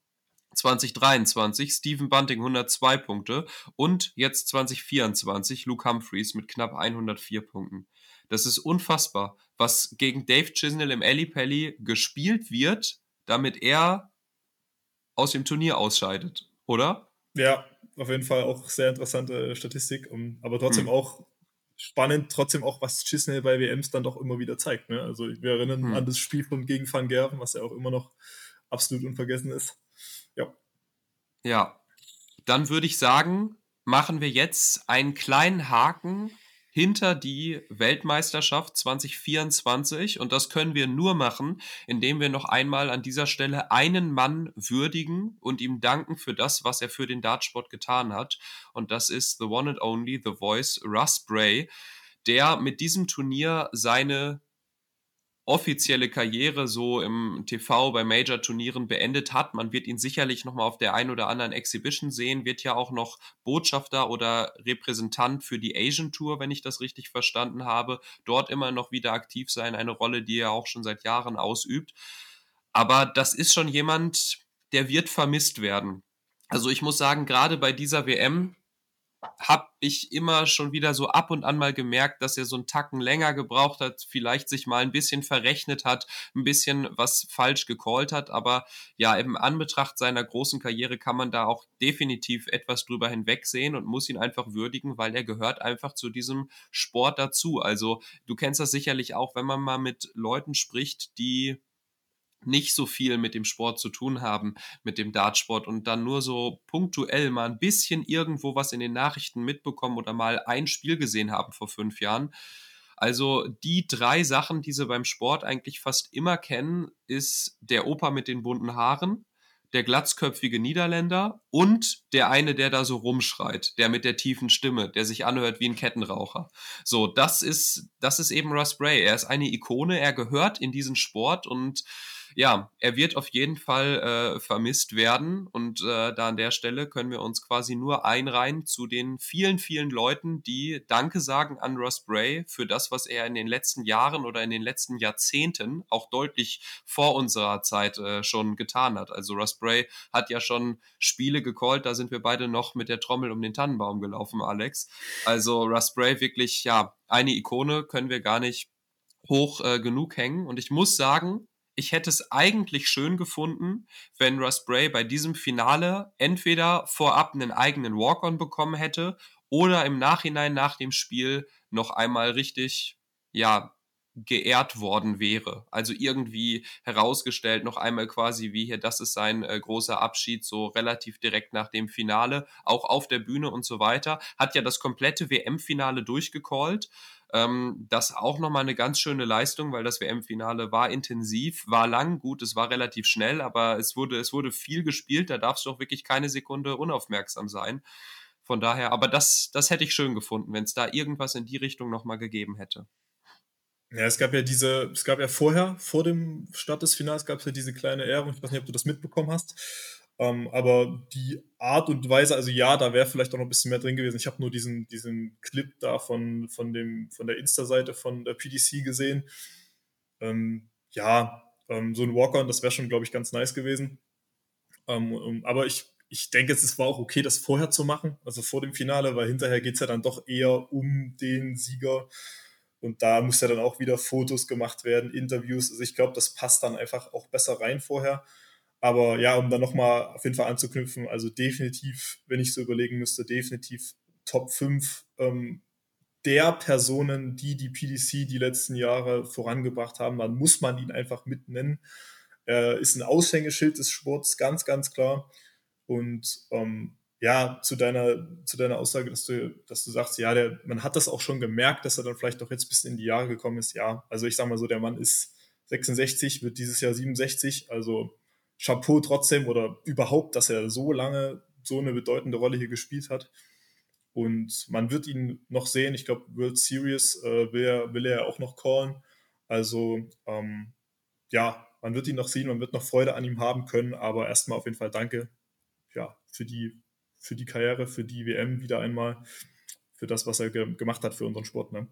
B: 2023 Stephen Bunting 102 Punkte und jetzt 2024 Luke Humphreys mit knapp 104 Punkten. Das ist unfassbar, was gegen Dave Chisnell im Ellipelli gespielt wird, damit er aus dem Turnier ausscheidet, oder?
C: Ja, auf jeden Fall auch sehr interessante Statistik, aber trotzdem auch spannend, trotzdem auch, was Chisnell bei WMs dann doch immer wieder zeigt. Ne? Also wir erinnern an das Spiel gegen Van Gerwen, was ja auch immer noch absolut unvergessen ist.
B: Ja, dann würde ich sagen, machen wir jetzt einen kleinen Haken hinter die Weltmeisterschaft 2024 und das können wir nur machen, indem wir noch einmal an dieser Stelle einen Mann würdigen und ihm danken für das, was er für den Dartsport getan hat und das ist the one and only, the voice, Russ Bray, der mit diesem Turnier seine offizielle Karriere so im TV bei Major-Turnieren beendet hat. Man wird ihn sicherlich nochmal auf der ein oder anderen Exhibition sehen, wird ja auch noch Botschafter oder Repräsentant für die Asian Tour, wenn ich das richtig verstanden habe, dort immer noch wieder aktiv sein, eine Rolle, die er auch schon seit Jahren ausübt. Aber das ist schon jemand, der wird vermisst werden. Also ich muss sagen, gerade bei dieser WM habe ich immer schon wieder so ab und an mal gemerkt, dass er so einen Tacken länger gebraucht hat, vielleicht sich mal ein bisschen verrechnet hat, ein bisschen was falsch gecallt hat, aber ja, im Anbetracht seiner großen Karriere kann man da auch definitiv etwas drüber hinwegsehen und muss ihn einfach würdigen, weil er gehört einfach zu diesem Sport dazu. Also du kennst das sicherlich auch, wenn man mal mit Leuten spricht, die nicht so viel mit dem Sport zu tun haben, mit dem Dartsport und dann nur so punktuell mal ein bisschen irgendwo was in den Nachrichten mitbekommen oder mal ein Spiel gesehen haben vor 5 Jahren. Also die 3 Sachen, die sie beim Sport eigentlich fast immer kennen, ist der Opa mit den bunten Haaren, der glatzköpfige Niederländer und der eine, der da so rumschreit, der mit der tiefen Stimme, der sich anhört wie ein Kettenraucher. So, das ist eben Russ Bray. Er ist eine Ikone, er gehört in diesen Sport und ja, er wird auf jeden Fall vermisst werden und da an der Stelle können wir uns quasi nur einreihen zu den vielen, vielen Leuten, die Danke sagen an Russ Bray für das, was er in den letzten Jahren oder in den letzten Jahrzehnten auch deutlich vor unserer Zeit schon getan hat. Also Russ Bray hat ja schon Spiele gecallt, da sind wir beide noch mit der Trommel um den Tannenbaum gelaufen, Alex. Also Russ Bray wirklich, ja, eine Ikone, können wir gar nicht hoch genug hängen und ich muss sagen, ich hätte es eigentlich schön gefunden, wenn Russ Bray bei diesem Finale entweder vorab einen eigenen Walk-on bekommen hätte oder im Nachhinein nach dem Spiel noch einmal richtig, ja, geehrt worden wäre. Also irgendwie herausgestellt, noch einmal quasi wie hier, das ist sein großer Abschied, so relativ direkt nach dem Finale, auch auf der Bühne und so weiter. Hat ja das komplette WM-Finale durchgecallt. Das auch nochmal eine ganz schöne Leistung, weil das WM-Finale war intensiv, war lang, gut, es war relativ schnell, aber es wurde viel gespielt, da darfst du auch wirklich keine Sekunde unaufmerksam sein. Von daher, aber das hätte ich schön gefunden, wenn es da irgendwas in die Richtung nochmal gegeben hätte.
C: Ja, es gab ja vorher, vor dem Start des Finals, gab es ja diese kleine Ehrung. Ich weiß nicht, ob du das mitbekommen hast. Aber die Art und Weise, also ja, da wäre vielleicht auch noch ein bisschen mehr drin gewesen. Ich habe nur diesen Clip da von der Insta-Seite von der PDC gesehen. So ein Walk-on, das wäre schon, glaube ich, ganz nice gewesen. Aber ich denke, es war auch okay, das vorher zu machen, also vor dem Finale, weil hinterher geht es ja dann doch eher um den Sieger. Und da muss ja dann auch wieder Fotos gemacht werden, Interviews. Also ich glaube, das passt dann einfach auch besser rein vorher. Aber ja, um dann nochmal auf jeden Fall anzuknüpfen, also definitiv, wenn ich so überlegen müsste, definitiv Top 5 der Personen, die PDC die letzten Jahre vorangebracht haben, dann muss man ihn einfach mit nennen. Er ist ein Aushängeschild des Sports, ganz, ganz klar. Und ja, zu deiner Aussage, dass du sagst, ja, man hat das auch schon gemerkt, dass er dann vielleicht auch jetzt ein bisschen in die Jahre gekommen ist. Ja, also ich sag mal so, der Mann ist 66, wird dieses Jahr 67, also Chapeau trotzdem oder überhaupt, dass er so lange so eine bedeutende Rolle hier gespielt hat. Und man wird ihn noch sehen. Ich glaube, World Series will er auch noch callen. Also ja, man wird ihn noch sehen, man wird noch Freude an ihm haben können. Aber erstmal auf jeden Fall danke, ja, für die Karriere, für die WM wieder einmal, für das, was er gemacht hat für unseren Sport. Ne?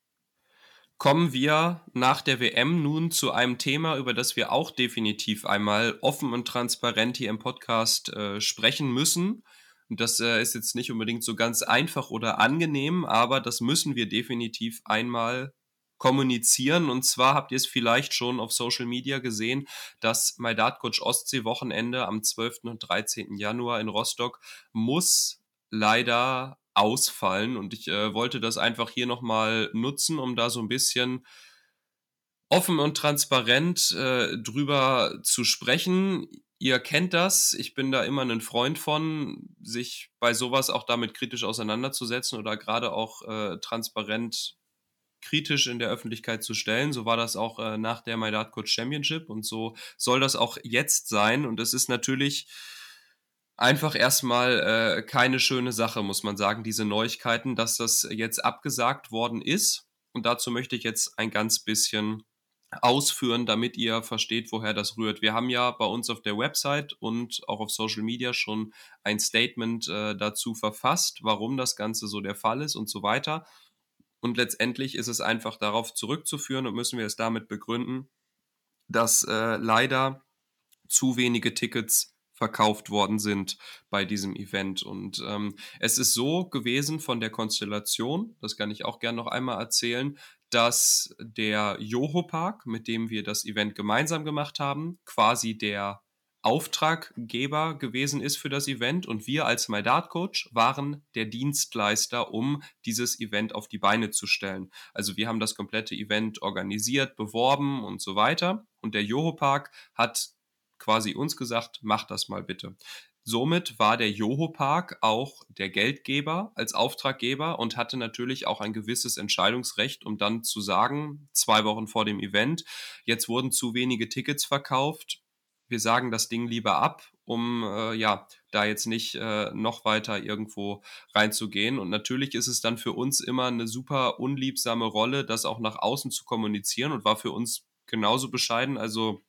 B: Kommen wir nach der WM nun zu einem Thema, über das wir auch definitiv einmal offen und transparent hier im Podcast sprechen müssen. Und das ist jetzt nicht unbedingt so ganz einfach oder angenehm, aber das müssen wir definitiv einmal kommunizieren. Und zwar habt ihr es vielleicht schon auf Social Media gesehen, dass My Dart Coach Ostsee Wochenende am 12. und 13. Januar in Rostock muss leider ausfallen. Und ich wollte das einfach hier nochmal nutzen, um da so ein bisschen offen und transparent drüber zu sprechen. Ihr kennt das, ich bin da immer ein Freund von, sich bei sowas auch damit kritisch auseinanderzusetzen oder gerade auch transparent kritisch in der Öffentlichkeit zu stellen. So war das auch nach der My Dart Coach Championship und so soll das auch jetzt sein. Und es ist natürlich einfach erstmal keine schöne Sache, muss man sagen, diese Neuigkeiten, dass das jetzt abgesagt worden ist. Und dazu möchte ich jetzt ein ganz bisschen ausführen, damit ihr versteht, woher das rührt. Wir haben ja bei uns auf der Website und auch auf Social Media schon ein Statement dazu verfasst, warum das Ganze so der Fall ist und so weiter. Und letztendlich ist es einfach darauf zurückzuführen und müssen wir es damit begründen, dass leider zu wenige Tickets verkauft worden sind bei diesem Event. Und es ist so gewesen von der Konstellation, das kann ich auch gerne noch einmal erzählen, dass der Joho Park, mit dem wir das Event gemeinsam gemacht haben, quasi der Auftraggeber gewesen ist für das Event und wir als My Dart Coach waren der Dienstleister, um dieses Event auf die Beine zu stellen. Also wir haben das komplette Event organisiert, beworben und so weiter und der Joho Park hat quasi uns gesagt, mach das mal bitte. Somit war der Joho Park auch der Geldgeber als Auftraggeber und hatte natürlich auch ein gewisses Entscheidungsrecht, um dann zu sagen, 2 Wochen vor dem Event, jetzt wurden zu wenige Tickets verkauft, wir sagen das Ding lieber ab, um da jetzt nicht noch weiter irgendwo reinzugehen. Und natürlich ist es dann für uns immer eine super unliebsame Rolle, das auch nach außen zu kommunizieren und war für uns genauso bescheiden. Also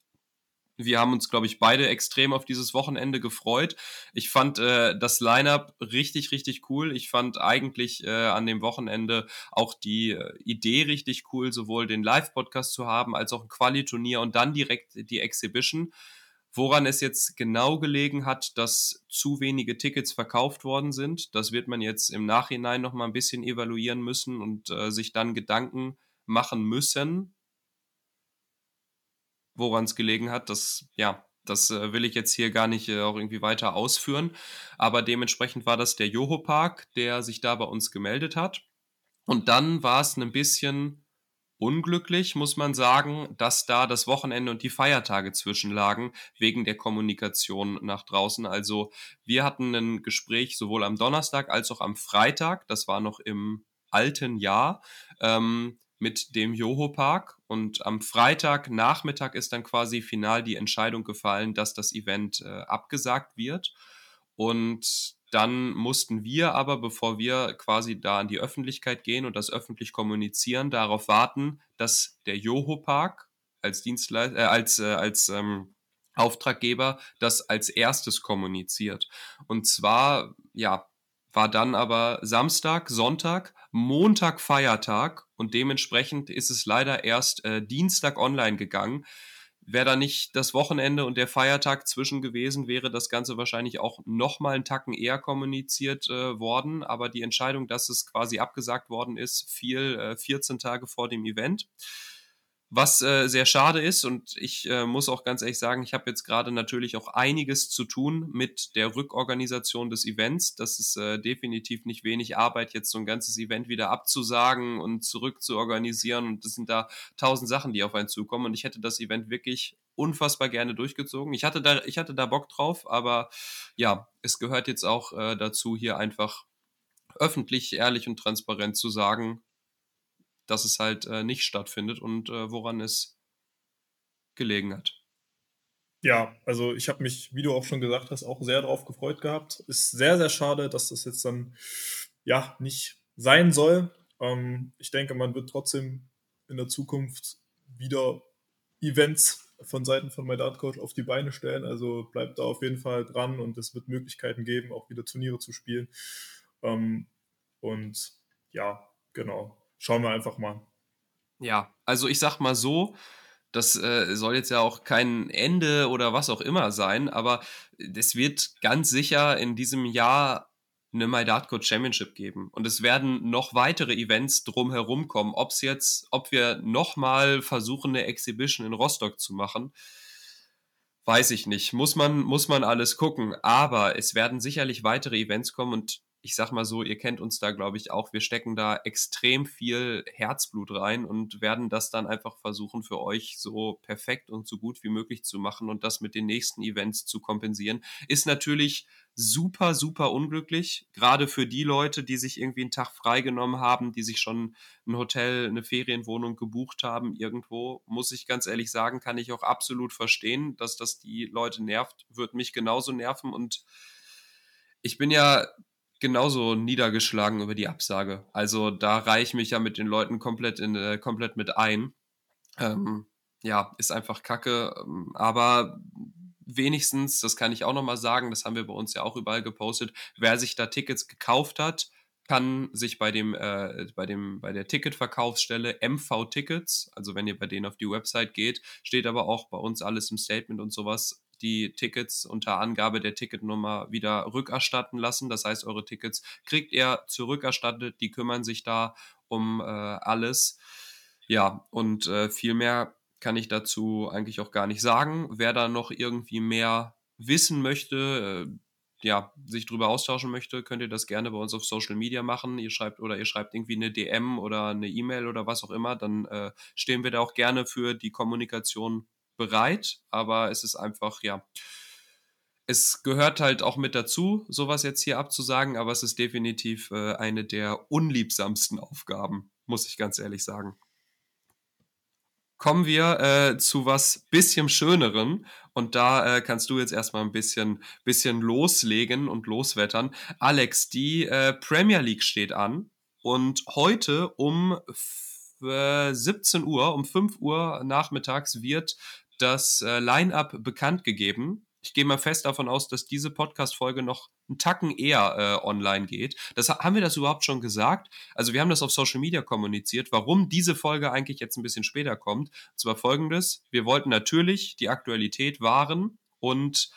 B: wir haben uns, glaube ich, beide extrem auf dieses Wochenende gefreut. Ich fand das Line-Up richtig, richtig cool. Ich fand eigentlich an dem Wochenende auch die Idee richtig cool, sowohl den Live-Podcast zu haben, als auch ein Quali-Turnier und dann direkt die Exhibition. Woran es jetzt genau gelegen hat, dass zu wenige Tickets verkauft worden sind, das wird man jetzt im Nachhinein noch mal ein bisschen evaluieren müssen und sich dann Gedanken machen müssen, woran es gelegen hat, das will ich jetzt hier gar nicht auch irgendwie weiter ausführen. Aber dementsprechend war das der Joho Park, der sich da bei uns gemeldet hat. Und dann war es ein bisschen unglücklich, muss man sagen, dass da das Wochenende und die Feiertage zwischenlagen, wegen der Kommunikation nach draußen. Also wir hatten ein Gespräch sowohl am Donnerstag als auch am Freitag, das war noch im alten Jahr, mit dem Joho Park. Und am Freitagnachmittag ist dann quasi final die Entscheidung gefallen, dass das Event abgesagt wird. Und dann mussten wir aber, bevor wir quasi da an die Öffentlichkeit gehen und das öffentlich kommunizieren, darauf warten, dass der Joho Park als Auftraggeber das als erstes kommuniziert. Und zwar, war dann aber Samstag, Sonntag, Montag Feiertag und dementsprechend ist es leider erst Dienstag online gegangen. Wäre da nicht das Wochenende und der Feiertag zwischen gewesen, wäre das Ganze wahrscheinlich auch nochmal einen Tacken eher kommuniziert worden. Aber die Entscheidung, dass es quasi abgesagt worden ist, fiel 14 Tage vor dem Event. Was sehr schade ist und ich muss auch ganz ehrlich sagen, ich habe jetzt gerade natürlich auch einiges zu tun mit der Rückorganisation des Events. Das ist definitiv nicht wenig Arbeit, jetzt so ein ganzes Event wieder abzusagen und zurück zu organisieren und das sind da 1000 Sachen, die auf einen zukommen und ich hätte das Event wirklich unfassbar gerne durchgezogen. Ich hatte da Bock drauf, aber ja, es gehört jetzt auch dazu, hier einfach öffentlich, ehrlich und transparent zu sagen, dass es halt nicht stattfindet und woran es gelegen hat.
C: Ja, also ich habe mich, wie du auch schon gesagt hast, auch sehr darauf gefreut gehabt. Ist sehr, sehr schade, dass das jetzt dann ja nicht sein soll. Ich denke, man wird trotzdem in der Zukunft wieder Events von Seiten von MyDartCoach auf die Beine stellen. Also bleibt da auf jeden Fall dran und es wird Möglichkeiten geben, auch wieder Turniere zu spielen. Und ja, genau. Schauen wir einfach mal.
B: Ja, also ich sag mal so, das soll jetzt ja auch kein Ende oder was auch immer sein, aber es wird ganz sicher in diesem Jahr eine MyDartCoach Championship geben. Und es werden noch weitere Events drumherum kommen. Ob wir nochmal versuchen, eine Exhibition in Rostock zu machen, weiß ich nicht. Muss man alles gucken. Aber es werden sicherlich weitere Events kommen und ich sag mal so, ihr kennt uns da, glaube ich, auch. Wir stecken da extrem viel Herzblut rein und werden das dann einfach versuchen, für euch so perfekt und so gut wie möglich zu machen und das mit den nächsten Events zu kompensieren. Ist natürlich super, super unglücklich, gerade für die Leute, die sich irgendwie einen Tag freigenommen haben, die sich schon ein Hotel, eine Ferienwohnung gebucht haben irgendwo. Muss ich ganz ehrlich sagen, kann ich auch absolut verstehen, dass das die Leute nervt, wird mich genauso nerven und ich bin ja genauso niedergeschlagen über die Absage. Also da reiche ich mich ja mit den Leuten komplett mit ein. Ist einfach Kacke. Aber wenigstens, das kann ich auch nochmal sagen, das haben wir bei uns ja auch überall gepostet, wer sich da Tickets gekauft hat, kann sich bei der Ticketverkaufsstelle MV Tickets, also wenn ihr bei denen auf die Website geht, steht aber auch bei uns alles im Statement und sowas, die Tickets unter Angabe der Ticketnummer wieder rückerstatten lassen. Das heißt, eure Tickets kriegt ihr zurückerstattet, die kümmern sich da um alles. Ja, und viel mehr kann ich dazu eigentlich auch gar nicht sagen. Wer da noch irgendwie mehr wissen möchte, sich drüber austauschen möchte, könnt ihr das gerne bei uns auf Social Media machen. Ihr schreibt irgendwie eine DM oder eine E-Mail oder was auch immer, dann stehen wir da auch gerne für die Kommunikation bereit, aber es ist einfach, es gehört halt auch mit dazu, sowas jetzt hier abzusagen, aber es ist definitiv eine der unliebsamsten Aufgaben, muss ich ganz ehrlich sagen. Kommen wir zu was bisschen Schönerem und da kannst du jetzt erstmal ein bisschen loslegen und loswettern. Alex, die Premier League steht an und heute um 17 Uhr, um 5 Uhr nachmittags wird das Line-Up bekannt gegeben. Ich gehe mal fest davon aus, dass diese Podcast-Folge noch einen Tacken eher online geht. Haben wir das überhaupt schon gesagt? Also wir haben das auf Social Media kommuniziert, warum diese Folge eigentlich jetzt ein bisschen später kommt. Und zwar folgendes: Wir wollten natürlich die Aktualität wahren und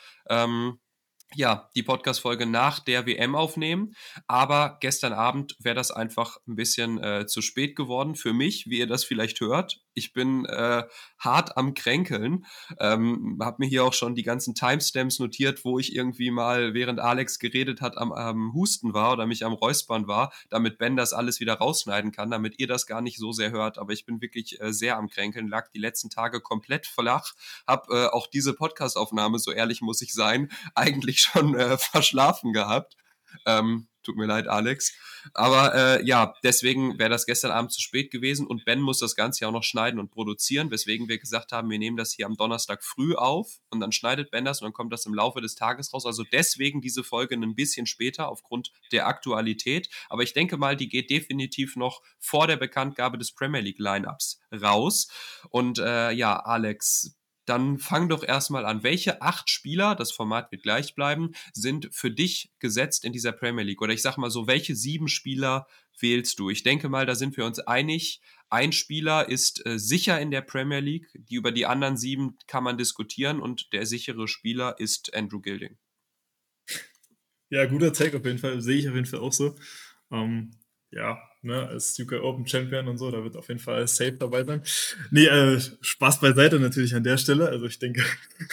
B: die Podcast-Folge nach der WM aufnehmen, aber gestern Abend wäre das einfach ein bisschen zu spät geworden für mich, wie ihr das vielleicht hört. Ich bin hart am Kränkeln. Hab mir hier auch schon die ganzen Timestamps notiert, wo ich irgendwie mal, während Alex geredet hat, am Husten war oder mich am Räuspern war, damit Ben das alles wieder rausschneiden kann, damit ihr das gar nicht so sehr hört. Aber ich bin wirklich sehr am Kränkeln, lag die letzten Tage komplett flach, hab auch diese Podcast-Aufnahme, so ehrlich muss ich sein, eigentlich schon verschlafen gehabt. Tut mir leid, Alex. Aber ja, deswegen wäre das gestern Abend zu spät gewesen und Ben muss das Ganze ja auch noch schneiden und produzieren, weswegen wir gesagt haben, wir nehmen das hier am Donnerstag früh auf und dann schneidet Ben das und dann kommt das im Laufe des Tages raus. Also deswegen diese Folge ein bisschen später aufgrund der Aktualität. Aber ich denke mal, die geht definitiv noch vor der Bekanntgabe des Premier League Lineups raus. Und ja, Alex, dann fang doch erstmal an. Welche 8 Spieler, das Format wird gleich bleiben, sind für dich gesetzt in dieser Premier League? Oder ich sag mal so, welche 7 Spieler wählst du? Ich denke mal, da sind wir uns einig. Ein Spieler ist sicher in der Premier League. Über die anderen 7 kann man diskutieren und der sichere Spieler ist Andrew Gilding.
C: Ja, guter Take auf jeden Fall. Sehe ich auf jeden Fall auch so. Ja, ne, als UK Open Champion und so, da wird auf jeden Fall safe dabei sein. Nee, Spaß beiseite natürlich an der Stelle. Also ich denke,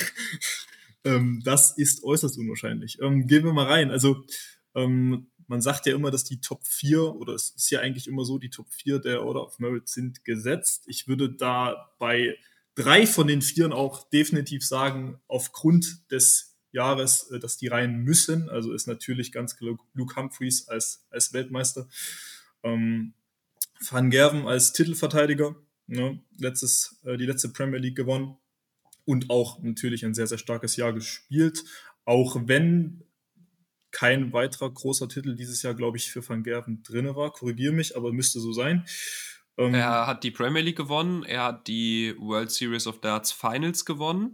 C: das ist äußerst unwahrscheinlich. Gehen wir mal rein. Also man sagt ja immer, dass die Top 4, oder es ist ja eigentlich immer so, die Top 4 der Order of Merit sind gesetzt. Ich würde da bei 3 von den 4 auch definitiv sagen, aufgrund des Jahres, dass die rein müssen. Also ist natürlich ganz klar Luke Humphries als Weltmeister. Van Gerwen als Titelverteidiger, ne, die letzte Premier League gewonnen und auch natürlich ein sehr, sehr starkes Jahr gespielt. Auch wenn kein weiterer großer Titel dieses Jahr, glaube ich, für Van Gerwen drin war. Korrigiere mich, aber müsste so sein.
B: Er hat die Premier League gewonnen, er hat die World Series of Darts Finals gewonnen.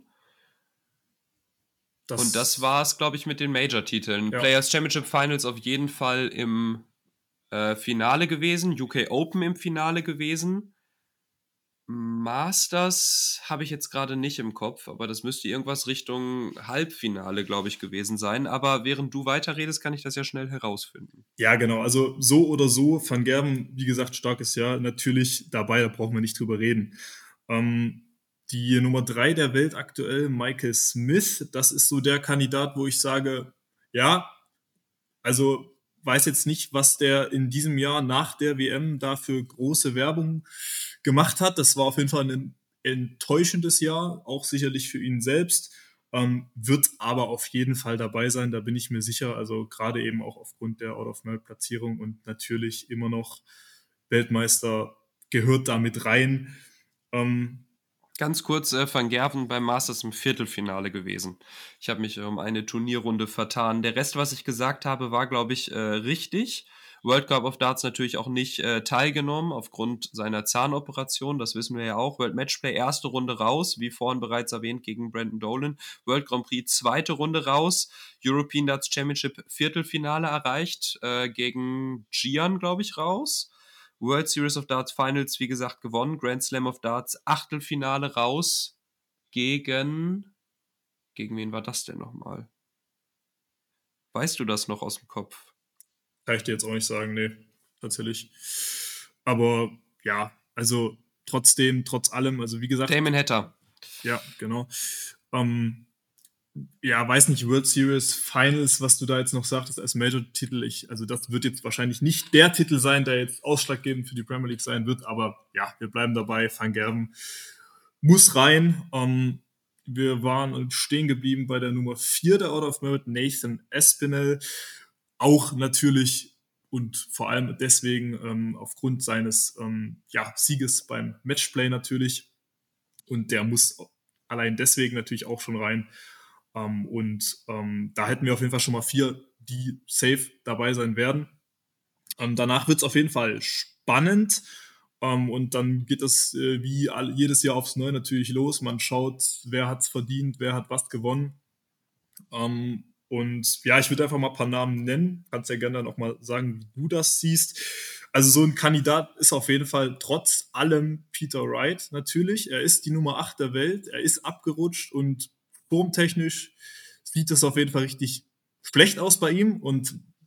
B: Und das war es, glaube ich, mit den Major-Titeln. Ja. Players Championship Finals auf jeden Fall im Finale gewesen, UK Open im Finale gewesen. Masters habe ich jetzt gerade nicht im Kopf, aber das müsste irgendwas Richtung Halbfinale, glaube ich, gewesen sein. Aber während du weiterredest, kann ich das ja schnell herausfinden.
C: Ja, genau. Also so oder so, Van Gerwen, wie gesagt, starkes Jahr, natürlich dabei, da brauchen wir nicht drüber reden. Die Nummer 3 der Welt aktuell, Michael Smith, das ist so der Kandidat, wo ich sage, ja, also weiß jetzt nicht, was der in diesem Jahr nach der WM da für große Werbung gemacht hat. Das war auf jeden Fall ein enttäuschendes Jahr, auch sicherlich für ihn selbst. Wird aber auf jeden Fall dabei sein, da bin ich mir sicher. Also gerade eben auch aufgrund der Out-of-Merit-Platzierung und natürlich immer noch Weltmeister gehört da mit rein.
B: Ganz kurz, Van Gerwen beim Masters im Viertelfinale gewesen. Ich habe mich um eine Turnierrunde vertan. Der Rest, was ich gesagt habe, war, glaube ich, richtig. World Cup of Darts natürlich auch nicht teilgenommen aufgrund seiner Zahnoperation, das wissen wir ja auch. World Matchplay erste Runde raus, wie vorhin bereits erwähnt, gegen Brandon Dolan. World Grand Prix zweite Runde raus. European Darts Championship Viertelfinale erreicht, gegen Gian, glaube ich, raus. World Series of Darts Finals, wie gesagt, gewonnen. Grand Slam of Darts Achtelfinale raus gegen wen war das denn nochmal? Weißt du das noch aus dem Kopf?
C: Kann ich dir jetzt auch nicht sagen, nee, tatsächlich. Aber ja, also trotz allem, also wie gesagt.
B: Damon Hatter.
C: Ja, genau. Ja, weiß nicht, World Series Finals, was du da jetzt noch sagtest als Major-Titel, also das wird jetzt wahrscheinlich nicht der Titel sein, der jetzt ausschlaggebend für die Premier League sein wird, aber ja, wir bleiben dabei, Van Gerwen muss rein. Wir waren stehen geblieben bei der Nummer 4 der Order of Merit, Nathan Aspinall, auch natürlich und vor allem deswegen aufgrund seines Sieges beim Matchplay natürlich, und der muss allein deswegen natürlich auch schon rein. Da hätten wir auf jeden Fall schon mal 4, die safe dabei sein werden. Danach wird es auf jeden Fall spannend. Und dann geht es wie jedes Jahr aufs Neue natürlich los. Man schaut, wer hat es verdient, wer hat was gewonnen. Und ja, ich würde einfach mal ein paar Namen nennen. Kannst ja gerne dann auch mal sagen, wie du das siehst. Also so ein Kandidat ist auf jeden Fall trotz allem Peter Wright natürlich. Er ist die Nummer 8 der Welt. Er ist abgerutscht und formtechnisch sieht es auf jeden Fall richtig schlecht aus bei ihm. Und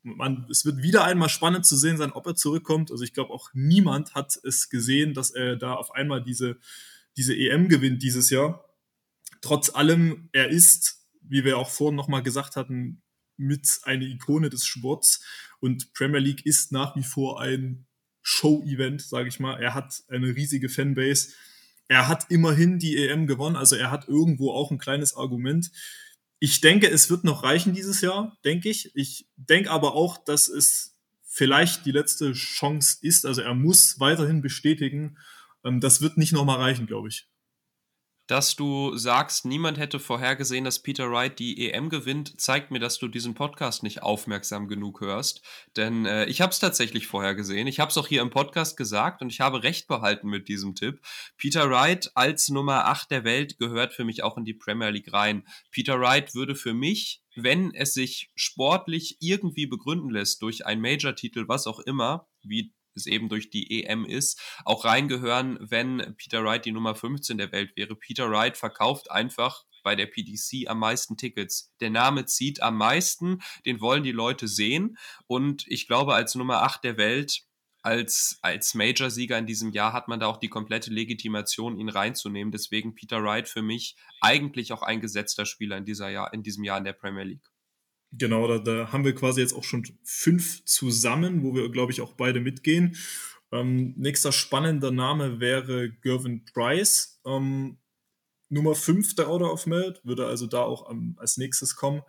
C: es wird wieder einmal spannend zu sehen sein, ob er zurückkommt. Also ich glaube, auch niemand hat es gesehen, dass er da auf einmal diese EM gewinnt dieses Jahr. Trotz allem, er ist, wie wir auch vorhin nochmal gesagt hatten, mit einer Ikone des Sports, und Premier League ist nach wie vor ein Show-Event, sage ich mal. Er hat eine riesige Fanbase. Er hat immerhin die EM gewonnen, also er hat irgendwo auch ein kleines Argument. Ich denke, es wird noch reichen dieses Jahr, denke ich. Ich denke aber auch, dass es vielleicht die letzte Chance ist. Also er muss weiterhin bestätigen. Das wird nicht nochmal reichen, glaube ich.
B: Dass du sagst, niemand hätte vorhergesehen, dass Peter Wright die EM gewinnt, zeigt mir, dass du diesen Podcast nicht aufmerksam genug hörst. Denn ich habe es tatsächlich vorhergesehen. Ich habe es auch hier im Podcast gesagt und ich habe recht behalten mit diesem Tipp. Peter Wright als Nummer 8 der Welt gehört für mich auch in die Premier League rein. Peter Wright würde für mich, wenn es sich sportlich irgendwie begründen lässt, durch einen Major-Titel, was auch immer, wie es eben durch die EM ist, auch reingehören, wenn Peter Wright die Nummer 15 der Welt wäre. Peter Wright verkauft einfach bei der PDC am meisten Tickets. Der Name zieht am meisten, den wollen die Leute sehen, und ich glaube, als Nummer 8 der Welt, als Major-Sieger in diesem Jahr, hat man da auch die komplette Legitimation, ihn reinzunehmen. Deswegen Peter Wright für mich eigentlich auch ein gesetzter Spieler in diesem Jahr in der Premier League.
C: Genau, da haben wir quasi jetzt auch schon 5 zusammen, wo wir, glaube ich, auch beide mitgehen. Nächster spannender Name wäre Gervin Price. Nummer 5 der Order of Merit, würde also da auch als nächstes kommen.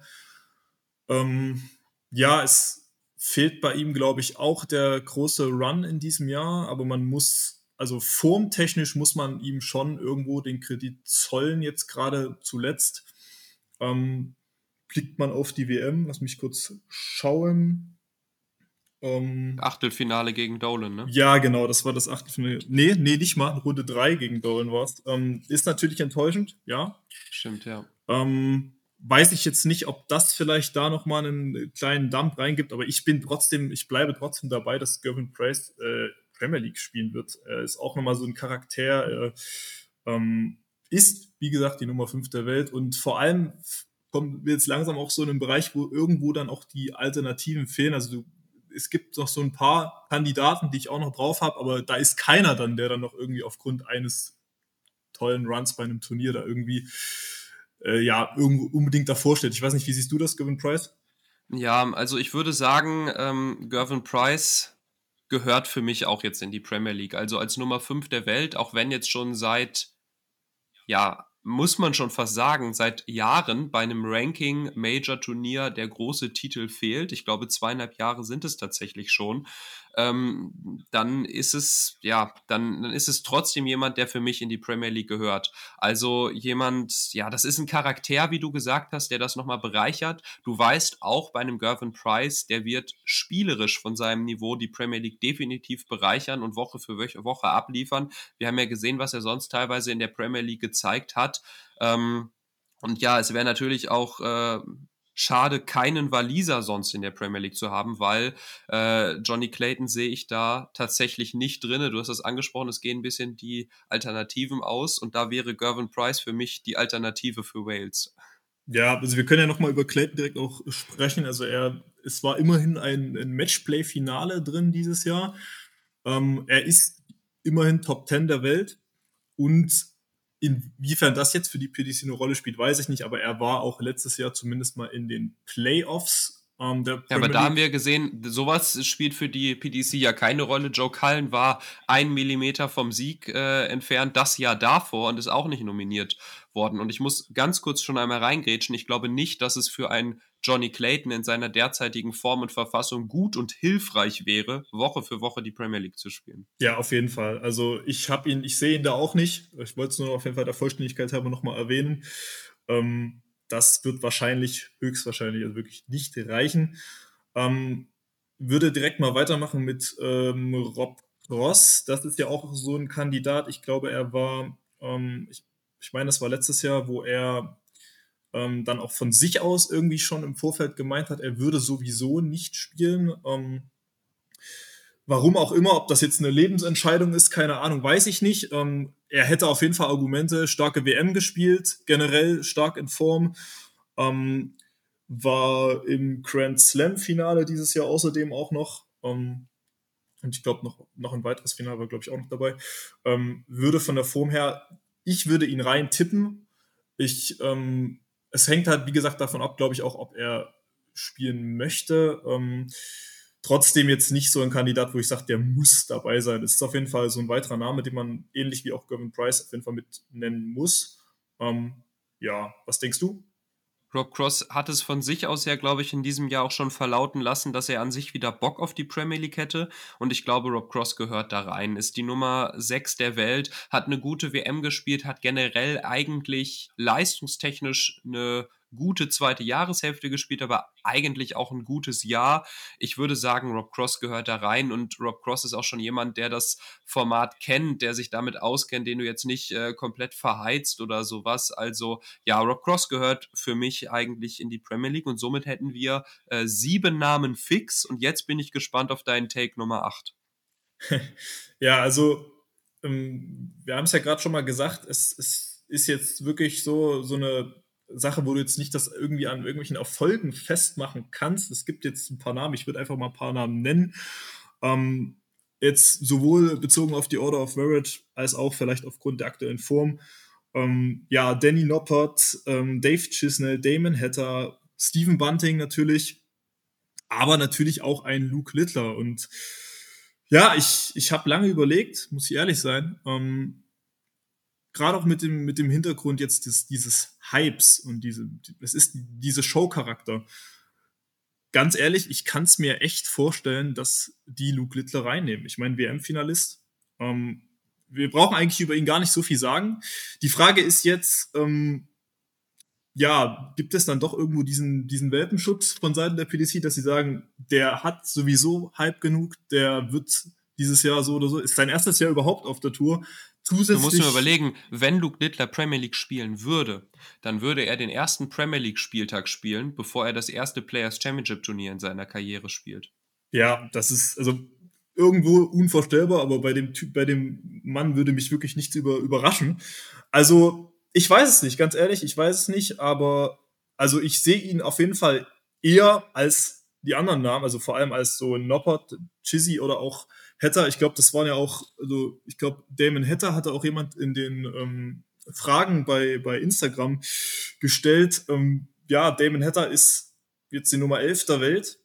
C: Ja, es fehlt bei ihm, glaube ich, auch der große Run in diesem Jahr, aber man muss, also formtechnisch muss man ihm schon irgendwo den Kredit zollen, jetzt gerade zuletzt. Blickt man auf die WM, lass mich kurz schauen.
B: Achtelfinale gegen Dolan, ne?
C: Ja, genau, das war das Achtelfinale. Nee, nicht mal, Runde 3 gegen Dolan war es. Ist natürlich enttäuschend, ja.
B: Stimmt, ja.
C: Weiß ich jetzt nicht, ob das vielleicht da nochmal einen kleinen Dump reingibt, aber ich bleibe trotzdem dabei, dass Gervin Price Premier League spielen wird. Er ist auch nochmal so ein Charakter, ist, wie gesagt, die Nummer 5 der Welt, und vor allem kommen wir jetzt langsam auch so in einen Bereich, wo irgendwo dann auch die Alternativen fehlen. Also es gibt noch so ein paar Kandidaten, die ich auch noch drauf habe, aber da ist keiner dann, der dann noch irgendwie aufgrund eines tollen Runs bei einem Turnier da irgendwie irgendwo unbedingt davor steht. Ich weiß nicht, wie siehst du das, Gervin Price?
B: Ja, also ich würde sagen, Gervin Price gehört für mich auch jetzt in die Premier League. Also als Nummer 5 der Welt, auch wenn jetzt schon muss man schon fast sagen, seit Jahren bei einem Ranking-Major-Turnier der große Titel fehlt. Ich glaube, 2,5 Jahre sind es tatsächlich schon. Dann ist es trotzdem jemand, der für mich in die Premier League gehört. Also jemand, das ist ein Charakter, wie du gesagt hast, der das nochmal bereichert. Du weißt auch bei einem Gervin Price, der wird spielerisch von seinem Niveau die Premier League definitiv bereichern und Woche für Woche abliefern. Wir haben ja gesehen, was er sonst teilweise in der Premier League gezeigt hat. Und ja, es wäre natürlich auch schade, keinen Waliser sonst in der Premier League zu haben, weil Johnny Clayton sehe ich da tatsächlich nicht drin. Du hast das angesprochen, es gehen ein bisschen die Alternativen aus, und da wäre Gervin Price für mich die Alternative für Wales.
C: Ja, also wir können ja nochmal über Clayton direkt auch sprechen. Also es war immerhin ein Matchplay-Finale drin dieses Jahr. Er ist immerhin Top 10 der Welt, und inwiefern das jetzt für die PDC eine Rolle spielt, weiß ich nicht, aber er war auch letztes Jahr zumindest mal in den Playoffs.
B: Aber da haben wir gesehen, sowas spielt für die PDC ja keine Rolle. Joe Cullen war 1 Millimeter vom Sieg entfernt, das Jahr davor, und ist auch nicht nominiert worden. Und ich muss ganz kurz schon einmal reingrätschen. Ich glaube nicht, dass es für einen Johnny Clayton in seiner derzeitigen Form und Verfassung gut und hilfreich wäre, Woche für Woche die Premier League zu spielen.
C: Ja, auf jeden Fall. Also ich sehe ihn da auch nicht. Ich wollte es nur auf jeden Fall der Vollständigkeit halber nochmal erwähnen. Das wird höchstwahrscheinlich also wirklich nicht reichen. Würde direkt mal weitermachen mit Rob Cross. Das ist ja auch so ein Kandidat. Ich glaube, er war, ich meine, das war letztes Jahr, wo er dann auch von sich aus irgendwie schon im Vorfeld gemeint hat, er würde sowieso nicht spielen. Warum auch immer, ob das jetzt eine Lebensentscheidung ist, keine Ahnung, weiß ich nicht. Er hätte auf jeden Fall Argumente, starke WM gespielt, generell stark in Form. war im Grand Slam-Finale dieses Jahr außerdem auch noch. Und ich glaube, noch ein weiteres Finale war, glaube ich, auch noch dabei. Würde von der Form her, ich würde ihn rein tippen. Es hängt halt, wie gesagt, davon ab, glaube ich, auch, ob er spielen möchte. Trotzdem jetzt nicht so ein Kandidat, wo ich sage, der muss dabei sein. Es ist auf jeden Fall so ein weiterer Name, den man ähnlich wie auch Gervin Price auf jeden Fall mit nennen muss. Ja, was denkst du?
B: Rob Cross hat es von sich aus ja, glaube ich, in diesem Jahr auch schon verlauten lassen, dass er an sich wieder Bock auf die Premier League hätte. Und ich glaube, Rob Cross gehört da rein. Ist die Nummer 6 der Welt, hat eine gute WM gespielt, hat generell eigentlich leistungstechnisch eine gute zweite Jahreshälfte gespielt, aber eigentlich auch ein gutes Jahr. Ich würde sagen, Rob Cross gehört da rein und Rob Cross ist auch schon jemand, der das Format kennt, der sich damit auskennt, den du jetzt nicht komplett verheizt oder sowas. Also ja, Rob Cross gehört für mich eigentlich in die Premier League und somit hätten wir 7 Namen fix und jetzt bin ich gespannt auf deinen Take Nummer 8.
C: Ja, also wir haben es ja gerade schon mal gesagt, es ist jetzt wirklich so eine Sache, wo du jetzt nicht das irgendwie an irgendwelchen Erfolgen festmachen kannst. Es gibt jetzt ein paar Namen, ich würde einfach mal ein paar Namen nennen. Jetzt sowohl bezogen auf die Order of Merit als auch vielleicht aufgrund der aktuellen Form. Ja, Danny Noppert, Dave Chisnell, Damon Hatter, Stephen Bunting natürlich, aber natürlich auch ein Luke Littler. Und ja, ich habe lange überlegt, muss ich ehrlich sein, gerade auch mit dem Hintergrund jetzt dieses Hypes und es ist dieser Show-Charakter. Ganz ehrlich, ich kann es mir echt vorstellen, dass die Luke Littler reinnehmen. Ich meine, WM-Finalist. Wir brauchen eigentlich über ihn gar nicht so viel sagen. Die Frage ist jetzt, ja, gibt es dann doch irgendwo diesen Welpenschutz von Seiten der PDC, dass sie sagen, der hat sowieso Hype genug, der wird dieses Jahr so oder so, ist sein erstes Jahr überhaupt auf der Tour.
B: Du musst dir überlegen, wenn Luke Littler Premier League spielen würde, dann würde er den ersten Premier League Spieltag spielen, bevor er das erste Players Championship Turnier in seiner Karriere spielt.
C: Ja, das ist also irgendwo unvorstellbar, aber bei dem Mann würde mich wirklich nichts überraschen. Also, ich weiß es nicht, ganz ehrlich, ich weiß es nicht, aber also ich sehe ihn auf jeden Fall eher als die anderen Namen, also vor allem als so Noppert, Chizzy oder auch Hatter. Ich glaube, das waren ja auch, also ich glaube, Damon Hatter hatte auch jemand in den Fragen bei Instagram gestellt. Ja, Damon Hatter ist jetzt die Nummer 11 der Welt.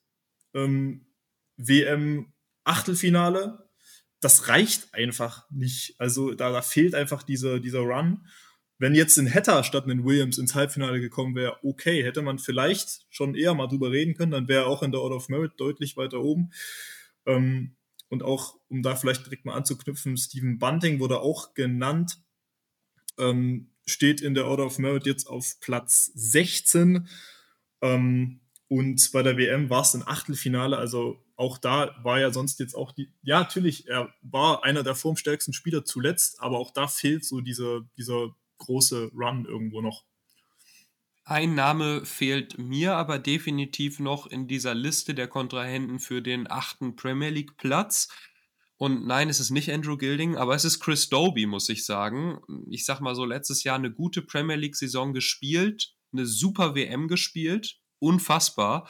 C: WM-Achtelfinale, das reicht einfach nicht. Also da fehlt einfach dieser Run. Wenn jetzt ein Hatter statt ein Williams ins Halbfinale gekommen wäre, okay, hätte man vielleicht schon eher mal drüber reden können, dann wäre er auch in der Order of Merit deutlich weiter oben. Und auch, um da vielleicht direkt mal anzuknüpfen, Stephen Bunting wurde auch genannt, steht in der Order of Merit jetzt auf Platz 16. Und bei der WM war es ein Achtelfinale, also auch da war ja sonst jetzt auch ja, natürlich, er war einer der formstärksten Spieler zuletzt, aber auch da fehlt so dieser große Run irgendwo noch.
B: Ein Name fehlt mir aber definitiv noch in dieser Liste der Kontrahenten für den 8. Premier League Platz. Und nein, es ist nicht Andrew Gilding, aber es ist Chris Dobey, muss ich sagen. Ich sag mal so, letztes Jahr eine gute Premier League-Saison gespielt, eine super WM gespielt, unfassbar.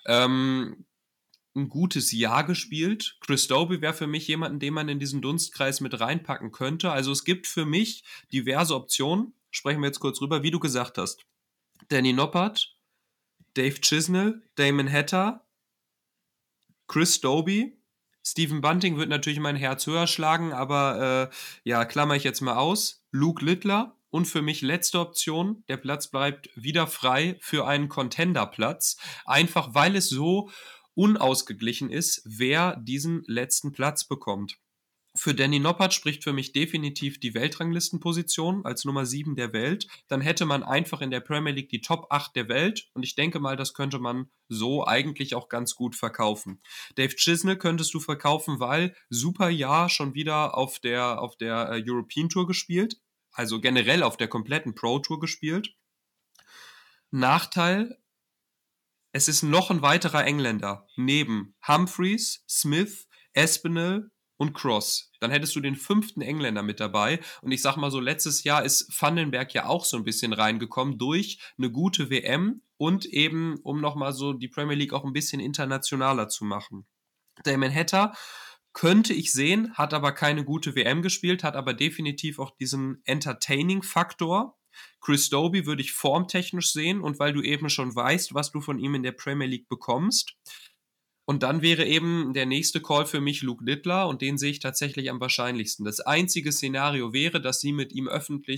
B: Ein gutes Jahr gespielt. Chris Dobey wäre für mich jemanden, den man in diesen Dunstkreis mit reinpacken könnte. Also es gibt für mich diverse Optionen. Sprechen wir jetzt kurz rüber, wie du gesagt hast. Danny Noppert, Dave Chisnell, Damon Hatter, Chris Dobey, Stephen Bunting wird natürlich mein Herz höher schlagen, aber ja, klammer ich jetzt mal aus. Luke Littler und für mich letzte Option, der Platz bleibt wieder frei für einen Contender-Platz, einfach weil es so unausgeglichen ist, wer diesen letzten Platz bekommt. Für Danny Noppert spricht für mich definitiv die Weltranglistenposition als Nummer 7 der Welt. Dann hätte man einfach in der Premier League die Top 8 der Welt und ich denke mal, das könnte man so eigentlich auch ganz gut verkaufen. Dave Chisnell könntest du verkaufen, weil super Jahr schon wieder auf der European Tour gespielt, also generell auf der kompletten Pro Tour gespielt. Nachteil, es ist noch ein weiterer Engländer neben Humphreys, Smith, Espinel und Cross. Dann hättest du den 5. Engländer mit dabei. Und ich sag mal so, letztes Jahr ist Vandenberg ja auch so ein bisschen reingekommen durch eine gute WM und eben, um nochmal so die Premier League auch ein bisschen internationaler zu machen. Damon Hatter könnte ich sehen, hat aber keine gute WM gespielt, hat aber definitiv auch diesen Entertaining-Faktor. Chris Dobie würde ich formtechnisch sehen und weil du eben schon weißt, was du von ihm in der Premier League bekommst. Und dann wäre eben der nächste Call für mich Luke Littler und den sehe ich tatsächlich am wahrscheinlichsten. Das einzige Szenario wäre, dass sie mit ihm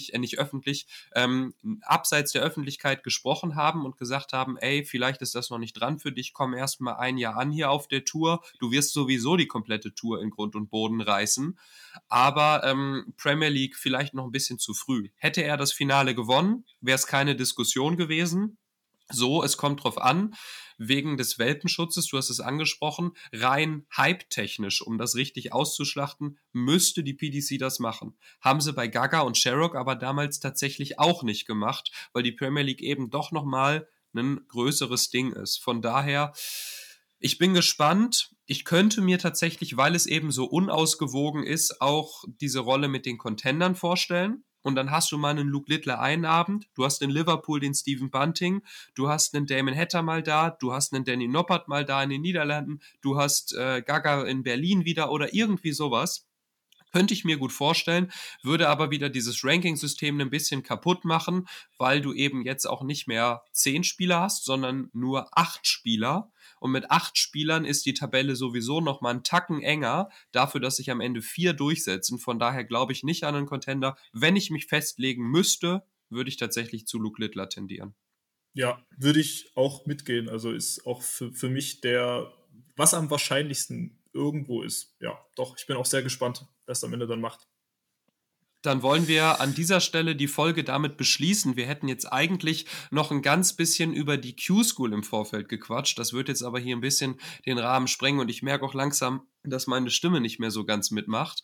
B: abseits der Öffentlichkeit gesprochen haben und gesagt haben, ey, vielleicht ist das noch nicht dran für dich, komm erst mal ein Jahr an hier auf der Tour, du wirst sowieso die komplette Tour in Grund und Boden reißen, aber Premier League vielleicht noch ein bisschen zu früh. Hätte er das Finale gewonnen, wäre es keine Diskussion gewesen. So, es kommt drauf an, wegen des Welpenschutzes, du hast es angesprochen, rein hype-technisch, um das richtig auszuschlachten, müsste die PDC das machen. Haben sie bei Gaga und Sherrock aber damals tatsächlich auch nicht gemacht, weil die Premier League eben doch nochmal ein größeres Ding ist. Von daher, ich bin gespannt. Ich könnte mir tatsächlich, weil es eben so unausgewogen ist, auch diese Rolle mit den Contendern vorstellen. Und dann hast du mal einen Luke Littler einen Abend, du hast in Liverpool den Stephen Bunting, du hast einen Damon Hatter mal da, du hast einen Danny Noppert mal da in den Niederlanden, du hast Gaga in Berlin wieder oder irgendwie sowas. Könnte ich mir gut vorstellen, würde aber wieder dieses Ranking-System ein bisschen kaputt machen, weil du eben jetzt auch nicht mehr 10 Spieler hast, sondern nur 8 Spieler. Und mit 8 Spielern ist die Tabelle sowieso nochmal einen Tacken enger, dafür, dass sich am Ende 4 durchsetzen. Von daher glaube ich nicht an einen Contender. Wenn ich mich festlegen müsste, würde ich tatsächlich zu Luke Littler tendieren.
C: Ja, würde ich auch mitgehen. Also ist auch für mich was am wahrscheinlichsten irgendwo ist. Ja, doch, ich bin auch sehr gespannt, was er am Ende dann macht.
B: Dann wollen wir an dieser Stelle die Folge damit beschließen. Wir hätten jetzt eigentlich noch ein ganz bisschen über die Q-School im Vorfeld gequatscht. Das wird jetzt aber hier ein bisschen den Rahmen sprengen und ich merke auch langsam, dass meine Stimme nicht mehr so ganz mitmacht.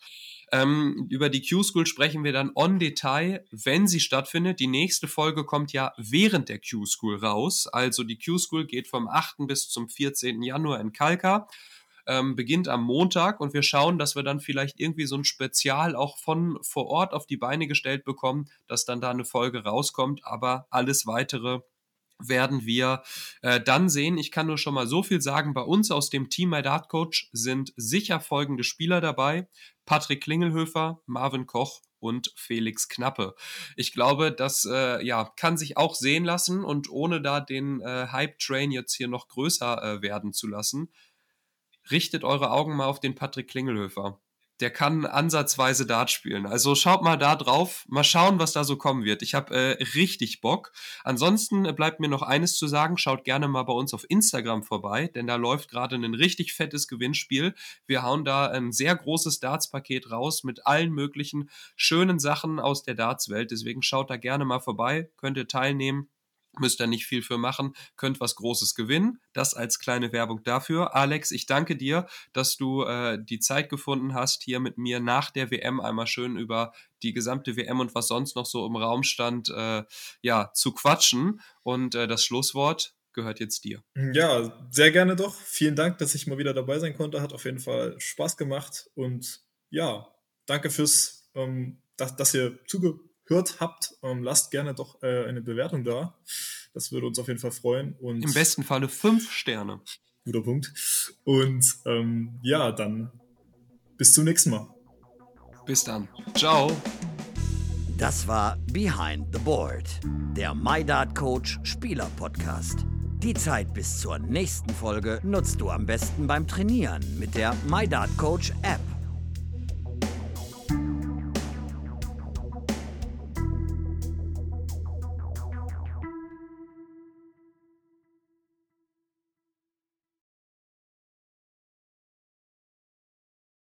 B: Über die Q-School sprechen wir dann en Detail, wenn sie stattfindet. Die nächste Folge kommt ja während der Q-School raus. Also die Q-School geht vom 8. bis zum 14. Januar in Kalkar. Beginnt am Montag und wir schauen, dass wir dann vielleicht irgendwie so ein Spezial auch von vor Ort auf die Beine gestellt bekommen, dass dann da eine Folge rauskommt, aber alles Weitere werden wir dann sehen. Ich kann nur schon mal so viel sagen, bei uns aus dem Team My Dart Coach sind sicher folgende Spieler dabei: Patrick Klingelhöfer, Marvin Koch und Felix Knappe. Ich glaube, das kann sich auch sehen lassen und ohne da den Hype-Train jetzt hier noch größer werden zu lassen, richtet eure Augen mal auf den Patrick Klingelhöfer. Der kann ansatzweise Dart spielen. Also schaut mal da drauf, mal schauen, was da so kommen wird. Ich habe richtig Bock. Ansonsten bleibt mir noch eines zu sagen, schaut gerne mal bei uns auf Instagram vorbei, denn da läuft gerade ein richtig fettes Gewinnspiel. Wir hauen da ein sehr großes Darts-Paket raus mit allen möglichen schönen Sachen aus der Darts-Welt. Deswegen schaut da gerne mal vorbei, könnt ihr teilnehmen. Müsst ihr nicht viel für machen, könnt was Großes gewinnen. Das als kleine Werbung dafür. Alex, ich danke dir, dass du die Zeit gefunden hast, hier mit mir nach der WM einmal schön über die gesamte WM und was sonst noch so im Raum stand, zu quatschen. Und das Schlusswort gehört jetzt dir.
C: Ja, sehr gerne doch. Vielen Dank, dass ich mal wieder dabei sein konnte. Hat auf jeden Fall Spaß gemacht. Und ja, danke fürs, dass ihr zugehört habt, lasst gerne doch eine Bewertung da. Das würde uns auf jeden Fall freuen. Und
B: im besten Falle 5 Sterne.
C: Guter Punkt. Und dann bis zum nächsten Mal.
B: Bis dann. Ciao.
A: Das war Behind the Board, der My Dart Coach Spieler Podcast. Die Zeit bis zur nächsten Folge nutzt du am besten beim Trainieren mit der My Dart Coach App.